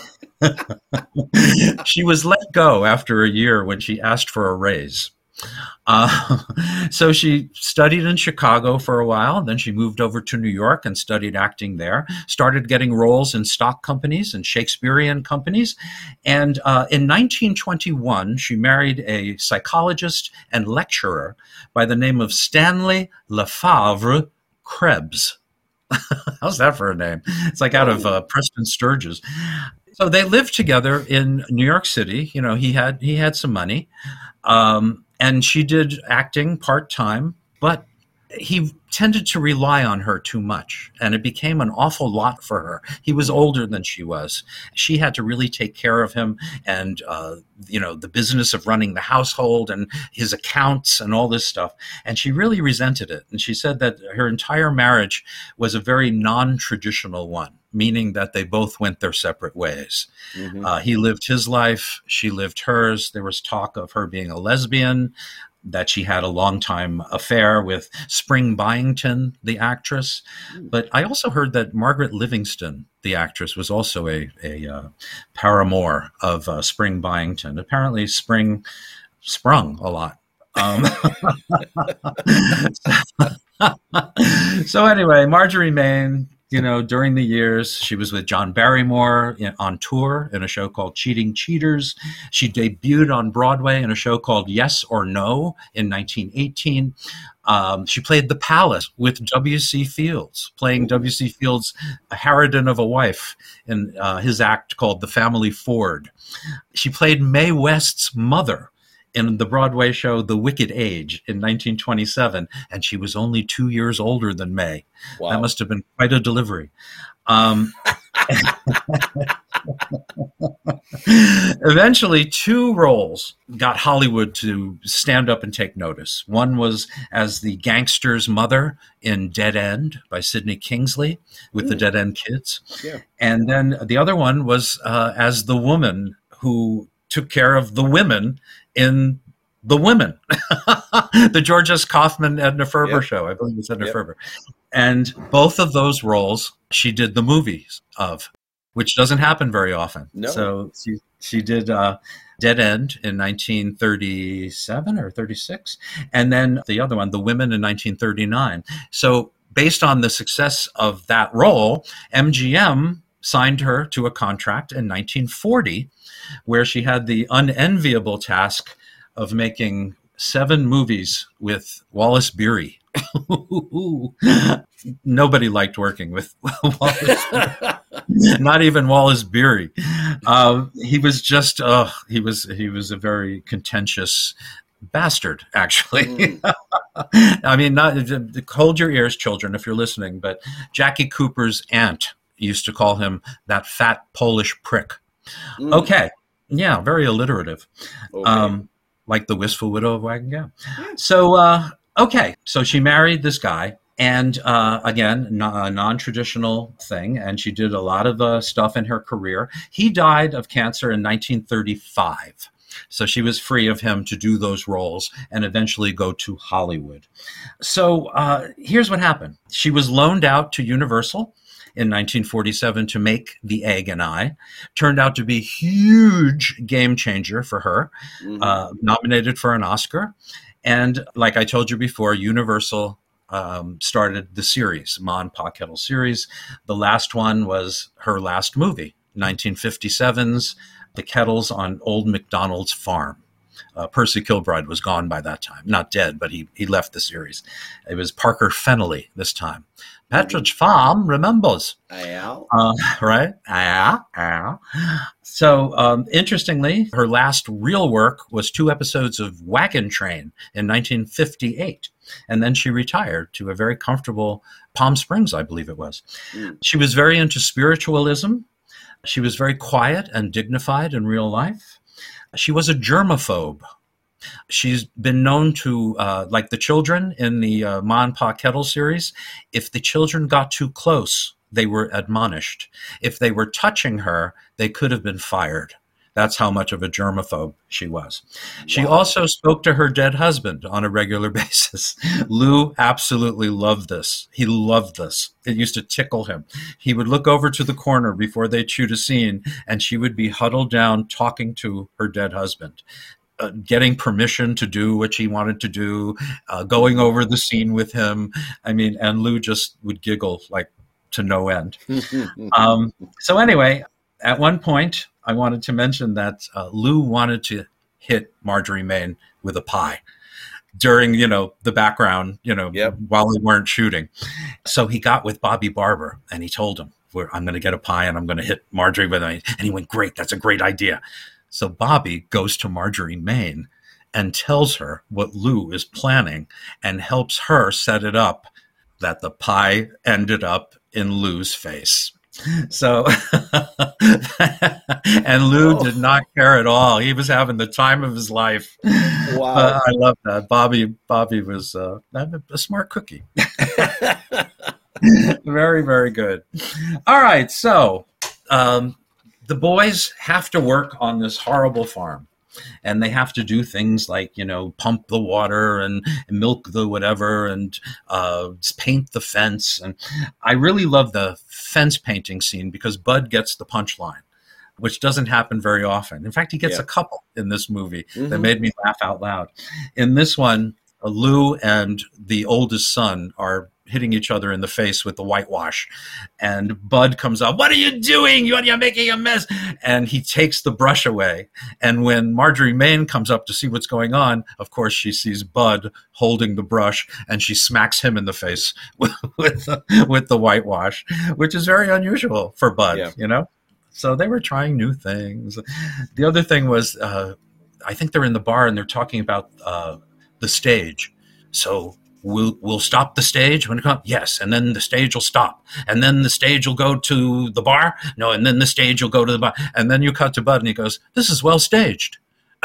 she was let go after a year when she asked for a raise. Uh, so she studied in Chicago for a while. Then she moved over to New York and studied acting there, started getting roles in stock companies and Shakespearean companies. And uh, in nineteen twenty-one, she married a psychologist and lecturer by the name of Stanley Lefavre Krebs. How's that for a name? It's like out of uh, Preston Sturges. So they lived together in New York City. You know, he had he had some money. Um, and she did acting part-time, but he tended to rely on her too much, and it became an awful lot for her. He was older than she was. She had to really take care of him and, uh, you know, the business of running the household and his accounts and all this stuff. And she really resented it. And she said that her entire marriage was a very non-traditional one, meaning that they both went their separate ways. Mm-hmm. Uh, he lived his life. She lived hers. There was talk of her being a lesbian, that she had a long-time affair with Spring Byington, the actress. But I also heard that Margaret Livingston, the actress, was also a, a uh, paramour of uh, Spring Byington. Apparently Spring sprung a lot. Um, so anyway, Marjorie Main you know, during the years, she was with John Barrymore in, on tour in a show called Cheating Cheaters. She debuted on Broadway in a show called Yes or No in nineteen eighteen. Um, she played the Pallet with W C. Fields, playing W C. Fields' harridan of a wife in uh, his act called The Family Ford. She played Mae West's mother in the Broadway show The Wicked Age in nineteen twenty-seven, and she was only two years older than Mae. Wow. That must have been quite a delivery. Um, eventually, two roles got Hollywood to stand up and take notice. One was as the gangster's mother in Dead End by Sidney Kingsley with mm. the Dead End Kids. Yeah. And then the other one was uh, as the woman who took care of the women in The Women, the George S. Kaufman, Edna Ferber yep. show. I believe it's Edna yep. Ferber. And both of those roles she did the movies of, which doesn't happen very often. No. So she, she did uh, Dead End in nineteen thirty-seven or thirty-six. And then the other one, The Women, in nineteen thirty-nine. So based on the success of that role, M G M signed her to a contract in nineteen forty, where she had the unenviable task of making seven movies with Wallace Beery. Nobody liked working with Wallace Beery. Not even Wallace Beery. Uh, he was just, uh, he was he was a very contentious bastard, actually. Mm. I mean, not hold your ears, children, if you're listening, but Jackie Cooper's aunt used to call him that fat Polish prick. Mm. Okay. Yeah, very alliterative. Okay. Um, like the wistful widow of Wagon Gown. So, uh, okay. So she married this guy. And uh, again, no, a non-traditional thing. And she did a lot of uh, stuff in her career. He died of cancer in nineteen thirty-five. So she was free of him to do those roles and eventually go to Hollywood. So uh, here's what happened. She was loaned out to Universal in nineteen forty-seven to make The Egg and I. Turned out to be a huge game changer for her, mm-hmm. uh, nominated for an Oscar. And like I told you before, Universal um, started the series, Ma and Pa Kettle series. The last one was her last movie, nineteen fifty-seven's The Kettles on Old MacDonald's Farm. Uh, Percy Kilbride was gone by that time. Not dead, but he he left the series. It was Parker Fennelly this time. Pepperidge Farm remembers. Yeah. Uh, right? Yeah. Yeah. So, um, interestingly, her last real work was two episodes of Wagon Train in nineteen fifty-eight. And then she retired to a very comfortable Palm Springs, I believe it was. Mm. She was very into spiritualism. She was very quiet and dignified in real life. She was a germaphobe. She's been known to, uh, like the children in the uh, Ma and Pa Kettle series, if the children got too close, they were admonished. If they were touching her, they could have been fired. That's how much of a germaphobe she was. She wow. also spoke to her dead husband on a regular basis. Lou absolutely loved this. He loved this. It used to tickle him. He would look over to the corner before they'd shoot a scene, and she would be huddled down talking to her dead husband. Uh, getting permission to do what she wanted to do, uh, going over the scene with him. I mean, and Lou just would giggle like to no end. um, so anyway, at one point, I wanted to mention that uh, Lou wanted to hit Marjorie Main with a pie during, you know, the background, you know, yep. while we weren't shooting. So he got with Bobby Barber and he told him, I'm going to get a pie and I'm going to hit Marjorie with it. And he went, great, that's a great idea. So Bobby goes to Marjorie Main and tells her what Lou is planning and helps her set it up that the pie ended up in Lou's face. So, and Lou oh. did not care at all. He was having the time of his life. Wow. Uh, I love that. Bobby, Bobby was uh, a smart cookie. Very, very good. All right. So, um, the boys have to work on this horrible farm. And they have to do things like, you know, pump the water and milk the whatever and uh, paint the fence. And I really love the fence painting scene because Bud gets the punchline, which doesn't happen very often. In fact, he gets yeah. a couple in this movie mm-hmm. that made me laugh out loud. In this one, Lou and the oldest son are hitting each other in the face with the whitewash. And Bud comes up, what are you doing? You're making a mess. And he takes the brush away. And when Marjorie Main comes up to see what's going on, of course, she sees Bud holding the brush, and she smacks him in the face with, with, the, with the whitewash, which is very unusual for Bud, yeah. you know? So they were trying new things. The other thing was, uh, I think they're in the bar and they're talking about uh, the stage. So we'll we'll stop the stage when it comes. Yes, and then the stage will stop, and then the stage will go to the bar. No, and then the stage will go to the bar, and then you cut to Bud, and he goes, "This is well staged."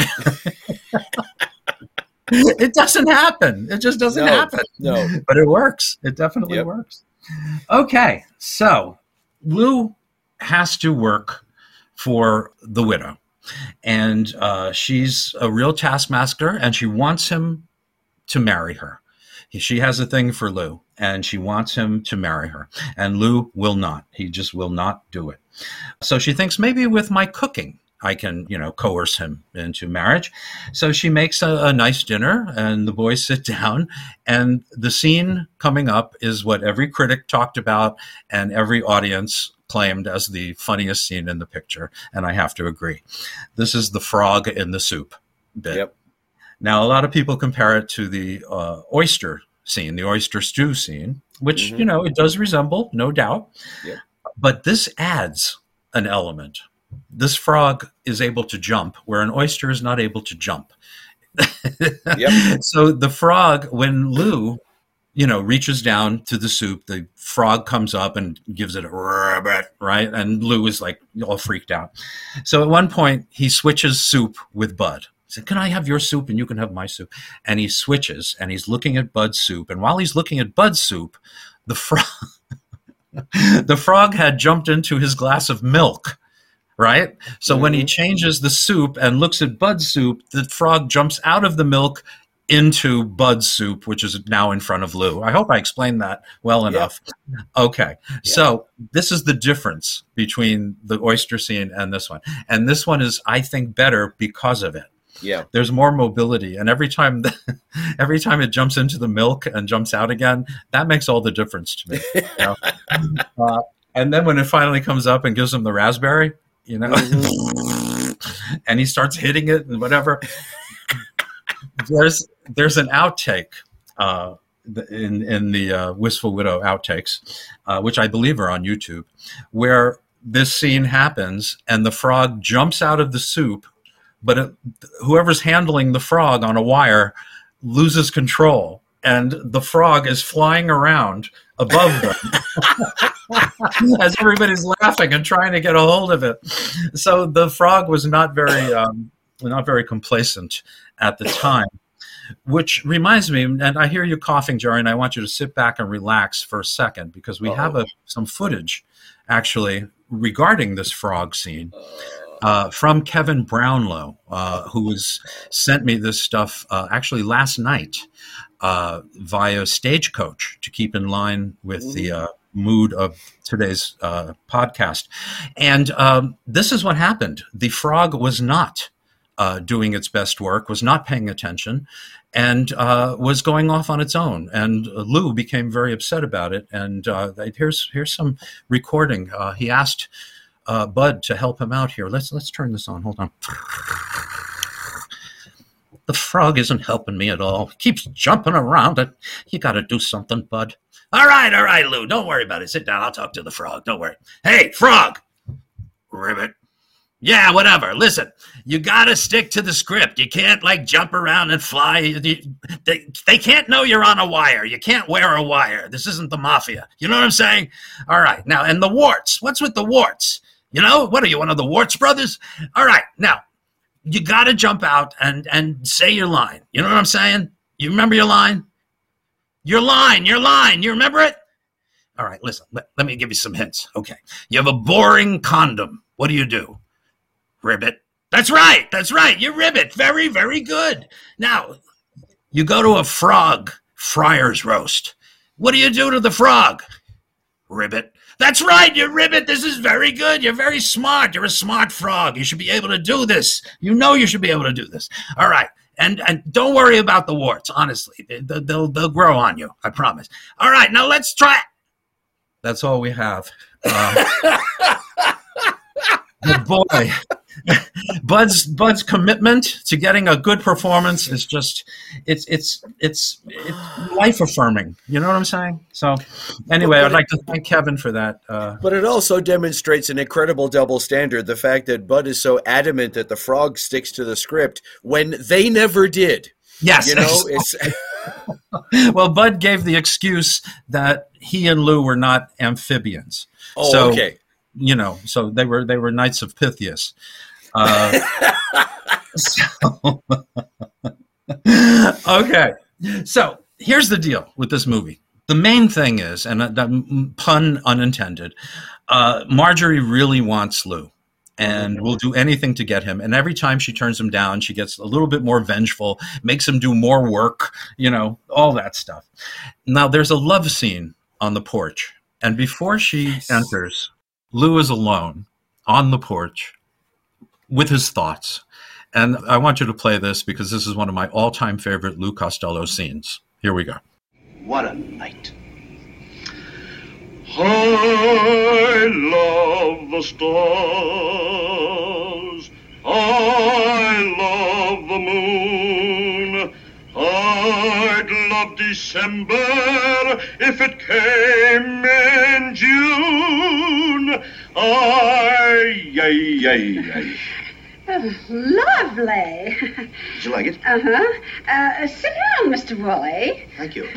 It doesn't happen. It just doesn't no, happen. No, but it works. It definitely yep. works. Okay, so Lou has to work for the widow. And uh, she's a real taskmaster, and she wants him to marry her. She has a thing for Lou, and she wants him to marry her. And Lou will not. He just will not do it. So she thinks, maybe with my cooking, I can, you know, coerce him into marriage. So she makes a, a nice dinner, and the boys sit down. And the scene coming up is what every critic talked about and every audience claimed as the funniest scene in the picture, and I have to agree. This is the frog in the soup bit. Yep. Now, a lot of people compare it to the uh, oyster scene, the oyster stew scene, which, mm-hmm. you know, it does resemble, no doubt. Yep. But this adds an element. This frog is able to jump, where an oyster is not able to jump. Yep. So the frog, when Lou, you know, reaches down to the soup, the frog comes up and gives it a rabbit, right? And Lou is like all freaked out. So at one point, he switches soup with Bud. He said, can I have your soup and you can have my soup? And he switches, and he's looking at Bud's soup. And while he's looking at Bud's soup, the frog, the frog had jumped into his glass of milk, right? So mm-hmm. when he changes the soup and looks at Bud's soup, the frog jumps out of the milk into Bud's soup, which is now in front of Lou. I hope I explained that well enough. Yeah. Okay. Yeah. So this is the difference between the oyster scene and this one. And this one is, I think, better because of it. Yeah. There's more mobility. And every time the, every time it jumps into the milk and jumps out again, that makes all the difference to me. You know? uh, and then when it finally comes up and gives him the raspberry, you know, mm-hmm. and he starts hitting it and whatever. There's there's an outtake uh, in in the uh, Wistful Widow outtakes, uh, which I believe are on YouTube, where this scene happens and the frog jumps out of the soup, but it, whoever's handling the frog on a wire loses control, and the frog is flying around above them as everybody's laughing and trying to get a hold of it. So the frog was not very um, not very complacent at the time, which reminds me, and I hear you coughing, Jerry, and I want you to sit back and relax for a second, because we Uh-oh. have a, some footage, actually, regarding this frog scene uh, from Kevin Brownlow, uh, who was sent me this stuff uh, actually last night uh, via Stagecoach to keep in line with the uh, mood of today's uh, podcast. And um, this is what happened. The frog was not Uh, doing its best work, was not paying attention, and uh, was going off on its own. And uh, Lou became very upset about it. And uh, here's here's some recording. Uh, he asked uh, Bud to help him out here. Let's let's turn this on. Hold on. The frog isn't helping me at all. He keeps jumping around. You got to do something, Bud. All right, all right, Lou. Don't worry about it. Sit down. I'll talk to the frog. Don't worry. Hey, frog. Ribbit. Yeah, whatever. Listen, you got to stick to the script. You can't, like, jump around and fly. You, they, they can't know you're on a wire. You can't wear a wire. This isn't the mafia. You know what I'm saying? All right. Now, and the warts. What's with the warts? You know, what are you, one of the Warts brothers? All right. Now, you got to jump out and, and say your line. You know what I'm saying? You remember your line? Your line, your line. You remember it? All right, listen, let, let me give you some hints. Okay. You have a boring condom. What do you do? Ribbit. That's right. That's right. You ribbit. Very, very good. Now, you go to a frog friar's roast. What do you do to the frog? Ribbit. That's right. You ribbit. This is very good. You're very smart. You're a smart frog. You should be able to do this. You know you should be able to do this. All right. And and don't worry about the warts, honestly. They, they'll, they'll grow on you, I promise. All right, now let's try it. That's all we have. Uh, but boy, Bud's Bud's commitment to getting a good performance is just it's it's it's, it's life affirming. You know what I'm saying? So anyway, I'd like to thank Kevin for that. Uh, but it also demonstrates an incredible double standard. The fact that Bud is so adamant that the frog sticks to the script when they never did. Yes, you know it's. Well, Bud gave the excuse that he and Lou were not amphibians. Oh, so, okay. You know, so they were they were Knights of Pythias. Uh, so, okay, so here's the deal with this movie. The main thing is, and that pun unintended, uh, Marjorie really wants Lou and will do anything to get him. And every time she turns him down, she gets a little bit more vengeful, makes him do more work, you know, all that stuff. Now, there's a love scene on the porch. And before she yes. enters, Lou is alone on the porch with his thoughts. And I want you to play this because this is one of my all-time favorite Lou Costello scenes. Here we go. What a night. I love the stars. I love the moon. I'd love December if it came in June. Ay, ay, ay, ay. Oh, lovely. Did you like it? Uh-huh. Uh, sit down, Mister Woolley. Thank you.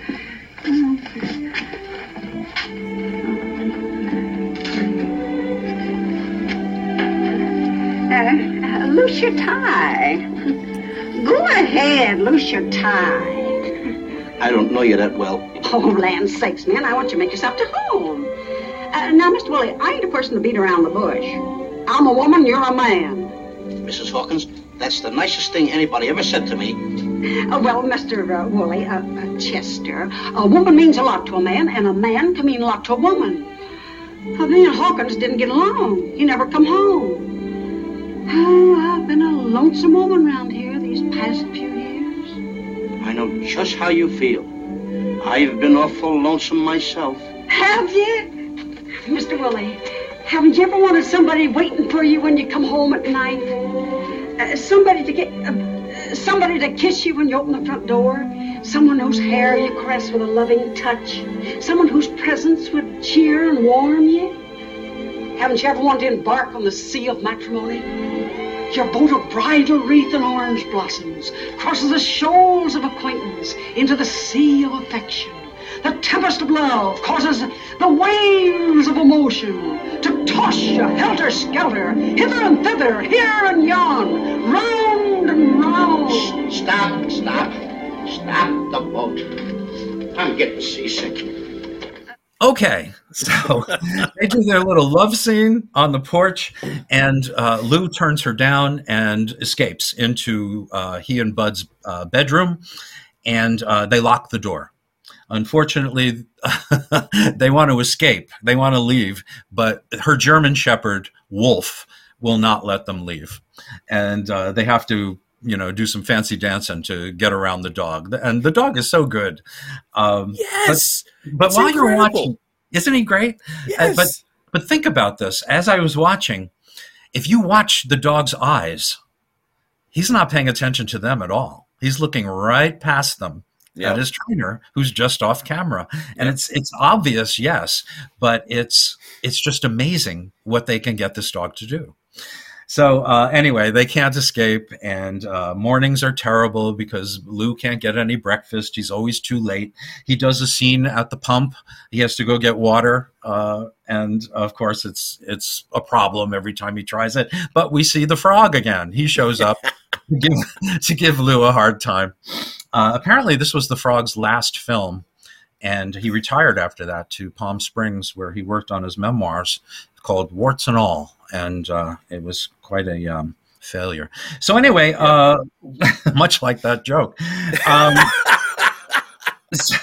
Uh, uh, loose your tie. Go ahead, loose your tie. I don't know you that well. Oh, land sakes, man, I want you to make yourself to home. Uh, now, Mister Woolley, I ain't a person to beat around the bush. I'm a woman, you're a man. Missus Hawkins, that's the nicest thing anybody ever said to me. Uh, well, Mister Uh, Woolley, uh, uh, Chester, a woman means a lot to a man, and a man can mean a lot to a woman. Uh, me and Hawkins didn't get along. He never come home. Oh, I've been a lonesome woman around here these past few years. I know just how you feel. I've been awful lonesome myself. Have you? Mister Woolley, haven't you ever wanted somebody waiting for you when you come home at night? Uh, somebody to get, uh, somebody to kiss you when you open the front door? Someone whose hair you caress with a loving touch? Someone whose presence would cheer and warm you? Haven't you ever wanted to embark on the sea of matrimony? Your boat of bridal wreath and orange blossoms crosses the shoals of acquaintance into the sea of affection. The tempest of love causes the waves of emotion to toss you helter-skelter, hither and thither, here and yon, round and round. Stop, stop, stop the boat. I'm getting seasick. Okay, so they do their little love scene on the porch, and uh, Lou turns her down and escapes into uh, he and Bud's uh, bedroom, and uh, they lock the door. Unfortunately, they want to escape. They want to leave, but her German Shepherd, Wolf, will not let them leave. And uh, they have to, you know, do some fancy dancing to get around the dog. And the dog is so good. Um, yes. But, but while incredible. you're watching, isn't he great? Yes. Uh, but, but think about this. As I was watching, if you watch the dog's eyes, he's not paying attention to them at all. He's looking right past them. Yep. At his trainer, who's just off camera, and yep. it's it's obvious, yes, but it's it's just amazing what they can get this dog to do. So uh, anyway, they can't escape, and uh, mornings are terrible because Lou can't get any breakfast. He's always too late. He does a scene at the pump. He has to go get water, uh, and of course, it's it's a problem every time he tries it. But we see the frog again. He shows up to, give, to give Lou a hard time. Uh, apparently, this was the frog's last film, and he retired after that to Palm Springs, where he worked on his memoirs called Warts and All, and uh, it was quite a um, failure. So anyway, uh, much like that joke. Um, so,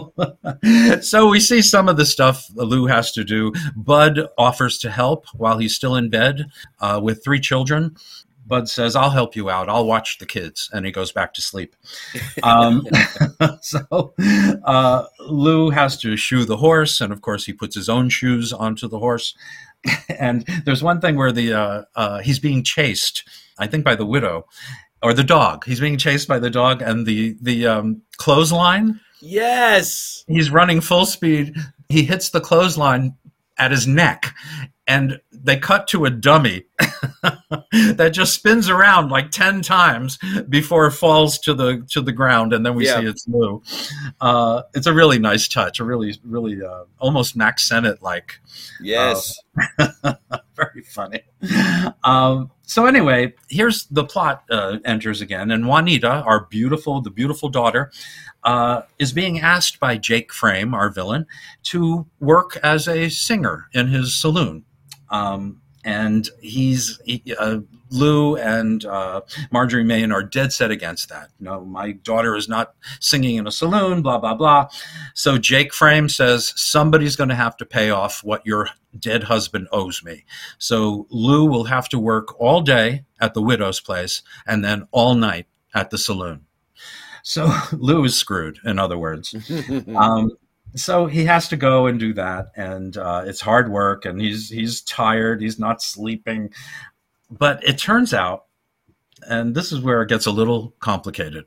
so we see some of the stuff Lou has to do. Bud offers to help while he's still in bed uh, with three children. Bud says, I'll help you out. I'll watch the kids. And he goes back to sleep. Um, so uh, Lou has to shoe the horse. And of course, he puts his own shoes onto the horse. And there's one thing where the uh, uh, he's being chased, I think, by the widow or the dog. He's being chased by the dog and the, the um, clothesline. Yes. He's running full speed. He hits the clothesline at his neck. And they cut to a dummy that just spins around like ten times before it falls to the to the ground, and then we yeah. see it's Lou. Uh, it's a really nice touch, a really, really uh, almost Max Sennett-like. Yes. Uh, very funny. Um, so anyway, here's the plot uh, enters again, and Juanita, our beautiful, the beautiful daughter, uh, is being asked by Jake Frame, our villain, to work as a singer in his saloon. Um, and he's he, uh, Lou and uh, Marjorie Mayen are dead set against that. No, my daughter is not singing in a saloon, blah, blah, blah. So Jake Frame says, somebody's going to have to pay off what your dead husband owes me. So Lou will have to work all day at the widow's place and then all night at the saloon. So Lou is screwed, in other words. um, So he has to go and do that, and uh, it's hard work, and he's he's tired, he's not sleeping. But it turns out, and this is where it gets a little complicated,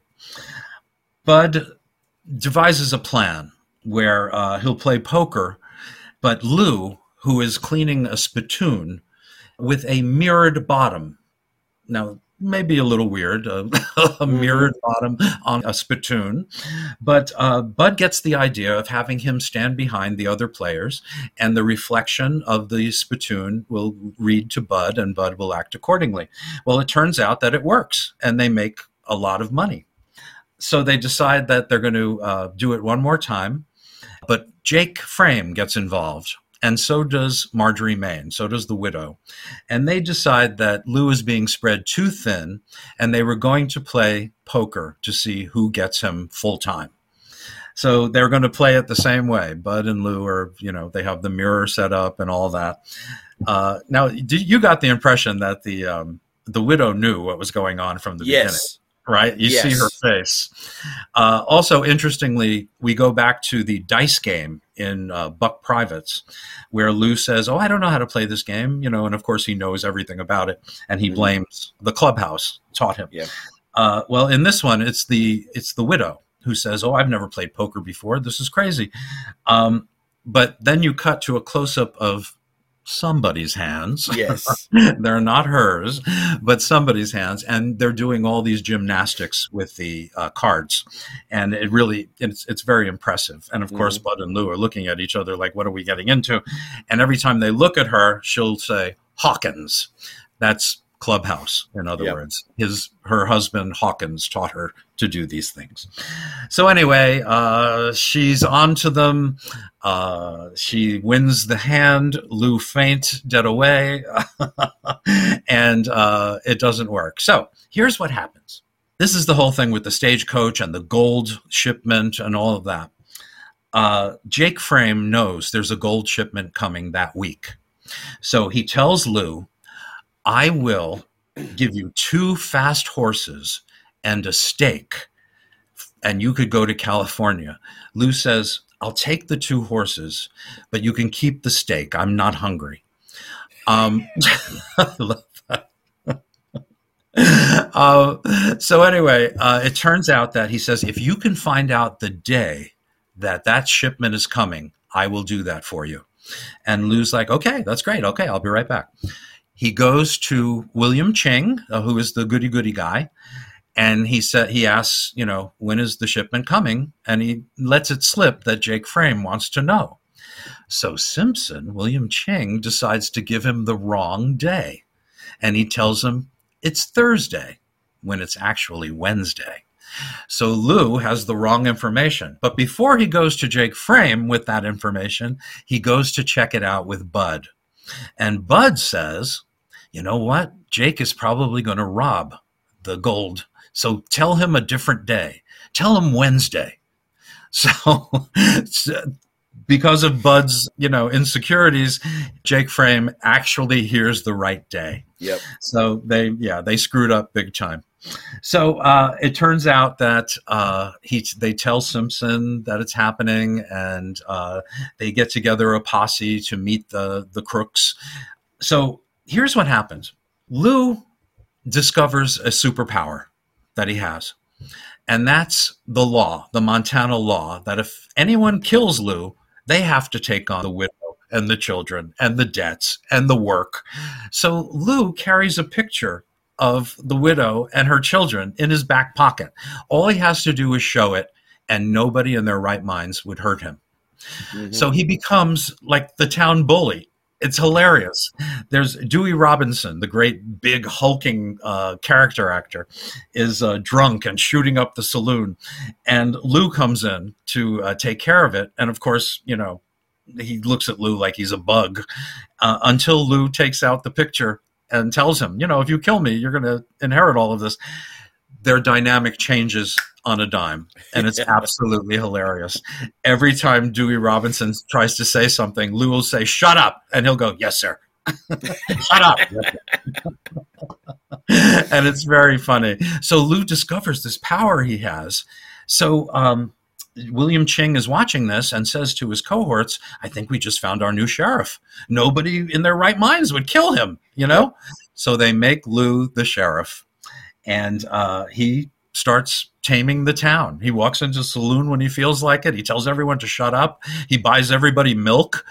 Bud devises a plan where uh, he'll play poker, but Lou, who is cleaning a spittoon with a mirrored bottom. Now, maybe a little weird, uh, a mirrored bottom on a spittoon. But uh, Bud gets the idea of having him stand behind the other players, and the reflection of the spittoon will read to Bud, and Bud will act accordingly. Well, it turns out that it works, and they make a lot of money. So they decide that they're going to uh, do it one more time. But Jake Frame gets involved. And so does Marjorie Mayen, so does the widow. And they decide that Lou is being spread too thin, and they were going to play poker to see who gets him full time. So they're going to play it the same way. Bud and Lou are, you know, they have the mirror set up and all that. Uh, now, you got the impression that the um, the widow knew what was going on from the yes. beginning. Right? You yes. see her face. Uh, also, interestingly, we go back to the dice game in uh, Buck Privates, where Lou says, oh, I don't know how to play this game. You know, and of course he knows everything about it. And he mm-hmm. blames the clubhouse taught him. Yeah. Uh, well, in this one, it's the it's the widow who says, oh, I've never played poker before. This is crazy. Um, but then you cut to a close-up of somebody's hands. Yes. They're not hers, but somebody's hands. And they're doing all these gymnastics with the uh, cards. And it really, it's, it's very impressive. And of mm-hmm. course, Bud and Lou are looking at each other like, what are we getting into? And every time they look at her, she'll say, Hawkins. That's clubhouse, in other yep. words. His her husband Hawkins taught her to do these things. So anyway, uh, she's on to them. Uh, she wins the hand. Lou faint, dead away, and uh, it doesn't work. So here's what happens. This is the whole thing with the stagecoach and the gold shipment and all of that. Uh, Jake Frame knows there's a gold shipment coming that week. So he tells Lou, I will give you two fast horses and a steak, and you could go to California. Lou says, I'll take the two horses, but you can keep the steak. I'm not hungry. Um, I love that. uh, so anyway, uh, it turns out that he says, if you can find out the day that that shipment is coming, I will do that for you. And Lou's like, okay, that's great. Okay, I'll be right back. He goes to William Ching, uh, who is the goody-goody guy, and he said he asks, you know, when is the shipment coming? And he lets it slip that Jake Frame wants to know. So Simpson, William Ching, decides to give him the wrong day, and he tells him it's Thursday when it's actually Wednesday. So Lou has the wrong information. But before he goes to Jake Frame with that information, he goes to check it out with Bud. And Bud says, you know what? Jake is probably going to rob the gold. So tell him a different day. Tell him Wednesday. So because of Bud's, you know, insecurities, Jake Frame actually hears the right day. Yep. So they, yeah, they screwed up big time. So uh, it turns out that uh, he, they tell Simpson that it's happening, and uh, they get together a posse to meet the, the crooks. So here's what happens. Lou discovers a superpower that he has, and that's the law, the Montana law, that if anyone kills Lou, they have to take on the widow and the children and the debts and the work. So Lou carries a picture of the widow and her children in his back pocket. All he has to do is show it, and nobody in their right minds would hurt him. Mm-hmm. So he becomes like the town bully. It's hilarious. There's Dewey Robinson, the great big hulking uh, character actor, is uh, drunk and shooting up the saloon. And Lou comes in to uh, take care of it. And of course, you know, he looks at Lou like he's a bug uh, until Lou takes out the picture and tells him, you know, if you kill me, you're going to inherit all of this. Their dynamic changes on a dime, and it's absolutely hilarious. Every time Dewey Robinson tries to say something, Lou will say, shut up, and he'll go, yes, sir. Shut up. And it's very funny. So Lou discovers this power he has. So um, William Ching is watching this and says to his cohorts, I think we just found our new sheriff. Nobody in their right minds would kill him, you know? So they make Lou the sheriff, and uh, he starts taming the town. He walks into a saloon when he feels like it. He tells everyone to shut up. He buys everybody milk.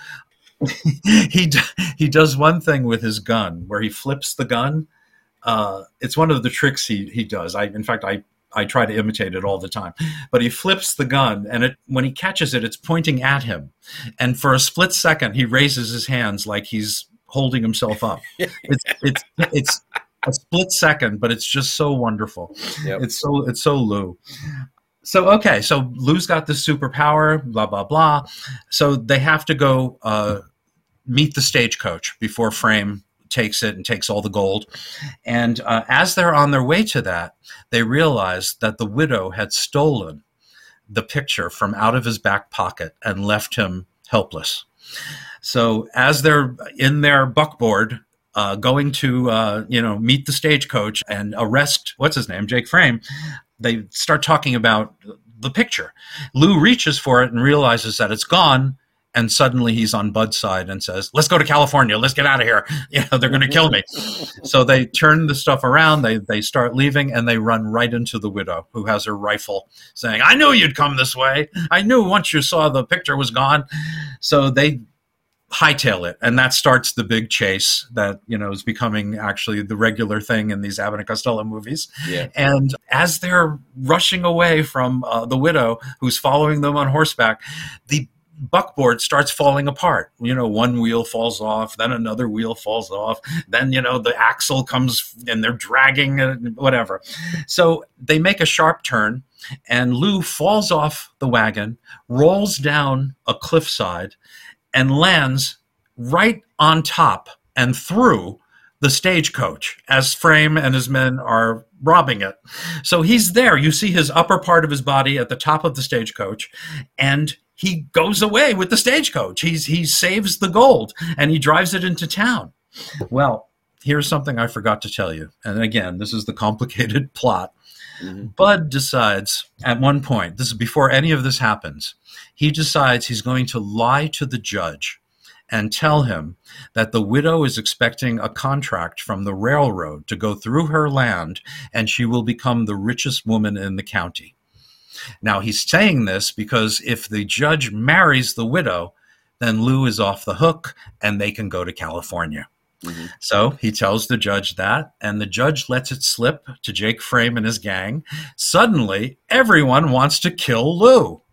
he he does one thing with his gun where he flips the gun. Uh, it's one of the tricks he he does. I in fact I I try to imitate it all the time. But he flips the gun, and it when he catches it, it's pointing at him. And for a split second, he raises his hands like he's holding himself up. It's it's it's a split second, but it's just so wonderful. Yep. It's so it's so Lou. So okay, so Lou's got this superpower, blah blah blah. So they have to go uh, meet the stagecoach before Frame takes it and takes all the gold. And uh, as they're on their way to that, they realize that the widow had stolen the picture from out of his back pocket and left him helpless. So as they're in their buckboard, uh, going to, uh, you know, meet the stagecoach and arrest, what's his name, Jake Frame, they start talking about the picture. Lou reaches for it and realizes that it's gone. And suddenly he's on Bud's side and says, let's go to California. Let's get out of here. You know, they're going to kill me. So they turn the stuff around. They they start leaving, and they run right into the widow, who has her rifle, saying, I knew you'd come this way. I knew once you saw the picture was gone. So they hightail it, and that starts the big chase that, you know, is becoming actually the regular thing in these Abbott and Costello movies. Yeah. And as they're rushing away from uh, the widow, who's following them on horseback, the buckboard starts falling apart. You know, one wheel falls off, then another wheel falls off, then, you know, the axle comes and they're dragging and whatever. So they make a sharp turn, and Lou falls off the wagon, rolls down a cliffside, and lands right on top and through the stagecoach as Frame and his men are robbing it. So he's there. You see his upper part of his body at the top of the stagecoach, and he goes away with the stagecoach. He's, he saves the gold, and he drives it into town. Well, here's something I forgot to tell you. And again, this is the complicated plot. Mm-hmm. Bud decides at one point, this is before any of this happens, he decides he's going to lie to the judge and tell him that the widow is expecting a contract from the railroad to go through her land, and she will become the richest woman in the county. Now, he's saying this because if the judge marries the widow, then Lou is off the hook and they can go to California. Mm-hmm. So he tells the judge that, and the judge lets it slip to Jake Frame and his gang. Suddenly, everyone wants to kill Lou.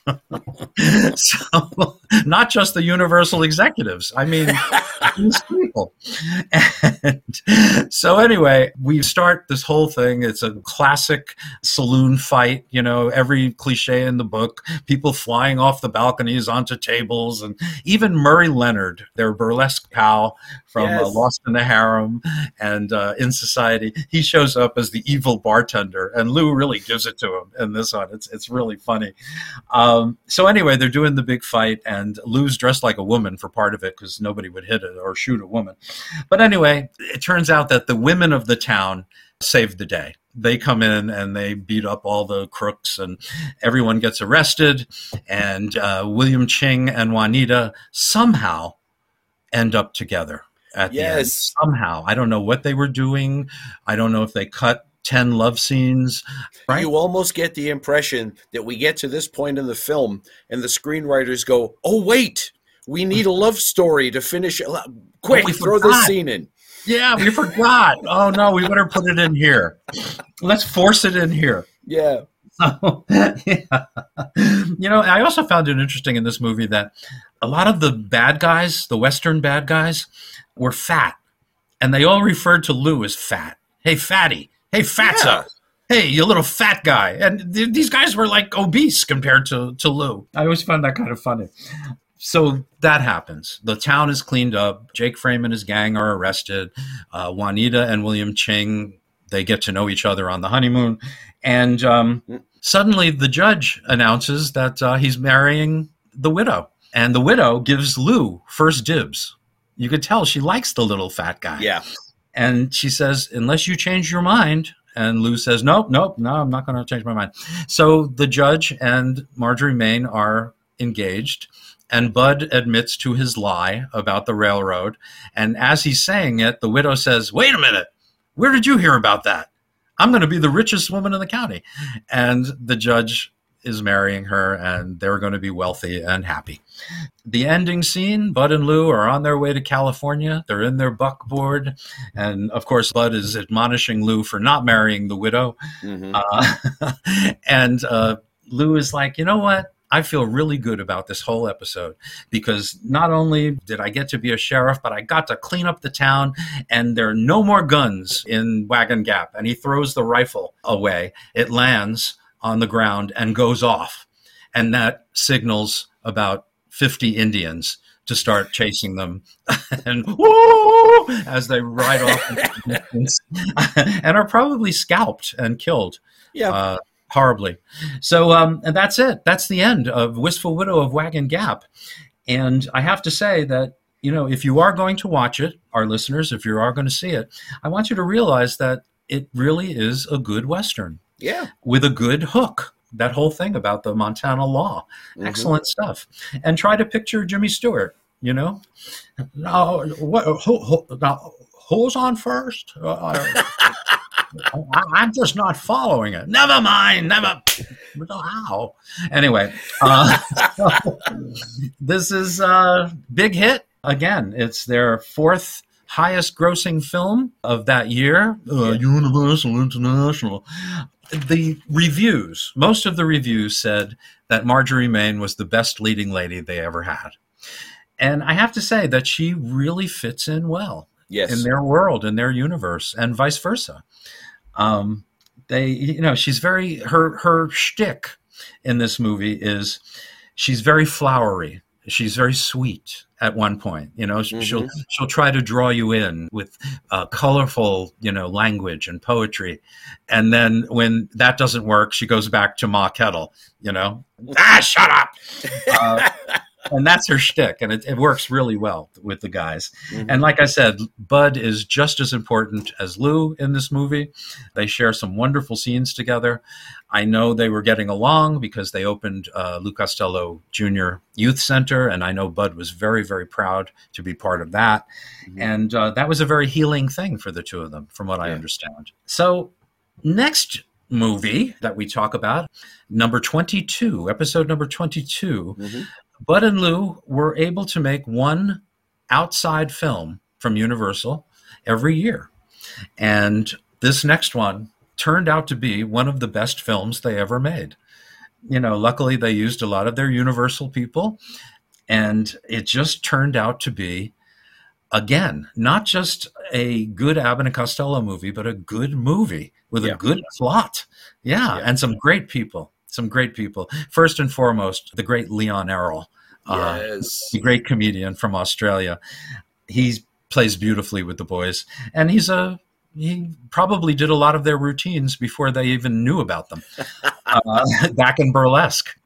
So, not just the Universal executives. I mean, these people. And so anyway, we start this whole thing. It's a classic saloon fight. You know, every cliche in the book, people flying off the balconies onto tables, and even Murray Leonard, their burlesque pal from yes. uh, Lost in the Harem and uh, In Society, he shows up as the evil bartender, and Lou really gives it to him in this one. It's it's really funny. Um, Um, so anyway, they're doing the big fight, and Lou's dressed like a woman for part of it because nobody would hit it or shoot a woman. But anyway, it turns out that the women of the town saved the day. They come in and they beat up all the crooks, and everyone gets arrested. And uh, William Ching and Juanita somehow end up together at Yes. the end. Somehow. I don't know what they were doing. I don't know if they cut ten love scenes. Right? You almost get the impression that we get to this point in the film and the screenwriters go, oh, wait, we need a love story to finish. Quick, Oh, we throw forgot. this scene in. Yeah, we forgot. Oh, no, we better put it in here. Let's force it in here. Yeah. So, yeah. You know, I also found it interesting in this movie that a lot of the bad guys, the Western bad guys, were fat. And they all referred to Lou as fat. Hey, fatty. Hey, fatso. Yeah. Hey, you little fat guy. And th- these guys were like obese compared to, to Lou. I always found that kind of funny. So that happens. The town is cleaned up. Jake Frame and his gang are arrested. Uh, Juanita and William Ching, they get to know each other on the honeymoon. And um, suddenly the judge announces that uh, he's marrying the widow. And the widow gives Lou first dibs. You could tell she likes the little fat guy. Yeah. And she says, unless you change your mind. And Lou says, nope, nope, no, I'm not going to change my mind. So the judge and Marjorie Main are engaged. And Bud admits to his lie about the railroad. And as he's saying it, the widow says, wait a minute, where did you hear about that? I'm going to be the richest woman in the county. And the judge is marrying her, and they're going to be wealthy and happy. The ending scene, Bud and Lou are on their way to California. They're in their buckboard. And, of course, Bud is admonishing Lou for not marrying the widow. Mm-hmm. Uh, and uh, Lou is like, you know what? I feel really good about this whole episode because not only did I get to be a sheriff, but I got to clean up the town, and there are no more guns in Wagon Gap. And he throws the rifle away. It lands on the ground and goes off. And that signals about fifty Indians to start chasing them and woo, as they ride off into the distance, and are probably scalped and killed. Yeah. Uh, horribly. So, um, and that's it. That's the end of Wistful Widow of Wagon Gap. And I have to say that, you know, if you are going to watch it, our listeners, if you are going to see it, I want you to realize that it really is a good Western. Yeah. With a good hook. That whole thing about the Montana law. Mm-hmm. Excellent stuff. And try to picture Jimmy Stewart, you know? Now, what, who, who, now who's on first? Uh, I, I'm just not following it. Never mind. Never. How? Anyway, uh, so this is a big hit. Again, it's their fourth highest grossing film of that year. Uh, Universal International. The reviews, most of the reviews said that Marjorie Main was the best leading lady they ever had. And I have to say that she really fits in well. Yes. In their world, in their universe, and vice versa. Um, they, you know, she's very, her, her shtick in this movie is she's very flowery. She's very sweet at one point, you know, mm-hmm. she'll, she'll try to draw you in with uh, colorful, you know, language and poetry. And then when that doesn't work, she goes back to Ma Kettle, you know, ah, shut up. Uh, And that's her shtick, and it, it works really well with the guys. Mm-hmm. And like I said, Bud is just as important as Lou in this movie. They share some wonderful scenes together. I know they were getting along because they opened uh, Lou Costello Junior Youth Center, and I know Bud was very, very proud to be part of that. Mm-hmm. And uh, that was a very healing thing for the two of them, from what yeah. I understand. So next movie that we talk about, number twenty-two, episode number twenty-two, mm-hmm. Bud and Lou were able to make one outside film from Universal every year. And this next one turned out to be one of the best films they ever made. You know, luckily they used a lot of their Universal people, and it just turned out to be, again, not just a good Abbott and Costello movie, but a good movie with yeah. a good plot. Yeah, yeah, and some great people. Some great people. First and foremost, the great Leon Errol, uh, yes. the great comedian from Australia. He plays beautifully with the boys, and he's a he probably did a lot of their routines before they even knew about them. uh, back in burlesque,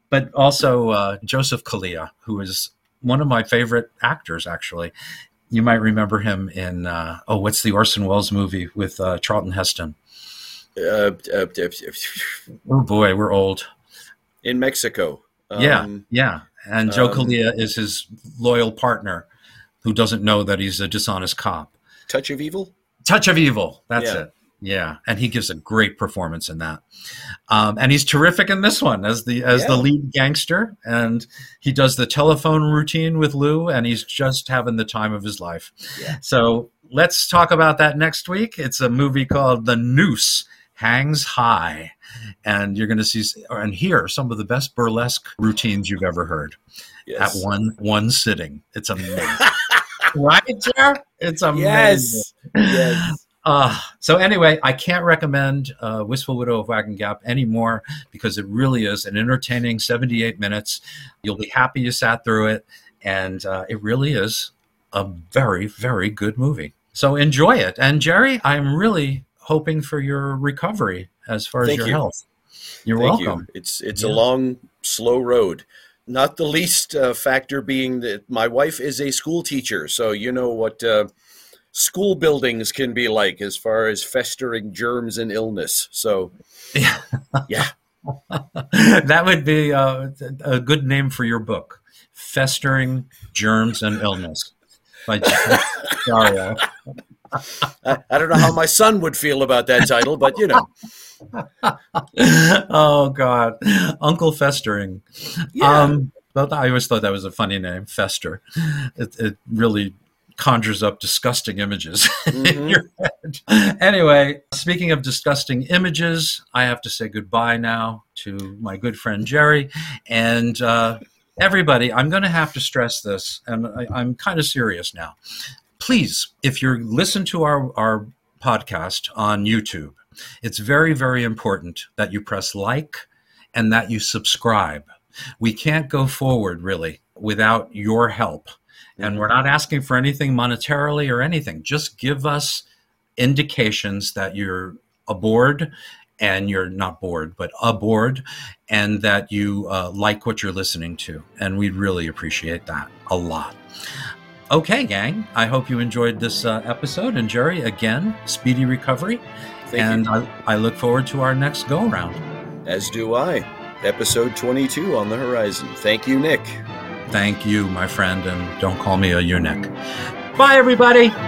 but also uh, Joseph Kalia, who is one of my favorite actors, actually. You might remember him in, uh, oh, what's the Orson Welles movie with uh, Charlton Heston? Uh, uh, oh, boy, we're old. In Mexico. Um, yeah, yeah. And Joe um, Kalia is his loyal partner who doesn't know that he's a dishonest cop. Touch of Evil? Touch of Evil. That's Yeah. it. Yeah, and he gives a great performance in that, um, and he's terrific in this one as the as Yeah. the lead gangster. And he does the telephone routine with Lou, and he's just having the time of his life. Yeah. So let's talk about that next week. It's a movie called The Noose Hangs High, and you're going to see and hear some of the best burlesque routines you've ever heard Yes. at one one sitting. It's amazing, right, Jer? It's amazing. Yes. Yes. Uh, so anyway, I can't recommend uh, Wistful Widow of Wagon Gap anymore because it really is an entertaining seventy-eight minutes. You'll be happy you sat through it, and uh, it really is a very, very good movie. So enjoy it. And Jerry, I'm really hoping for your recovery as far as Thank your you. health. You're Thank welcome. you. It's it's Yeah. a long, slow road. Not the least uh, factor being that my wife is a school teacher, so you know what uh, school buildings can be like as far as festering germs and illness. So, Yeah. yeah. That would be uh, a good name for your book, Festering Germs and Illness by Dario. I, I don't know how my son would feel about that title, but you know. Oh, God. Uncle Festering. Yeah. Um, but I always thought that was a funny name, Fester. It, it really conjures up disgusting images in your head. Anyway, speaking of disgusting images, I have to say goodbye now to my good friend Jerry. And uh, everybody, I'm going to have to stress this, and I, I'm kind of serious now. Please, if you listen to our, our podcast on YouTube, it's very, very important that you press like and that you subscribe. We can't go forward, really, without your help. And we're not asking for anything monetarily or anything. Just give us indications that you're aboard, and you're not bored, but aboard, and that you uh, like what you're listening to. And we'd really appreciate that a lot. Okay, gang, I hope you enjoyed this uh, episode. And Jerry, again, speedy recovery. Thank and you. I, I look forward to our next go-around. As do I. Episode twenty-two on the horizon. Thank you, Nick. Thank you, my friend, and don't call me a eunuch. Bye, everybody.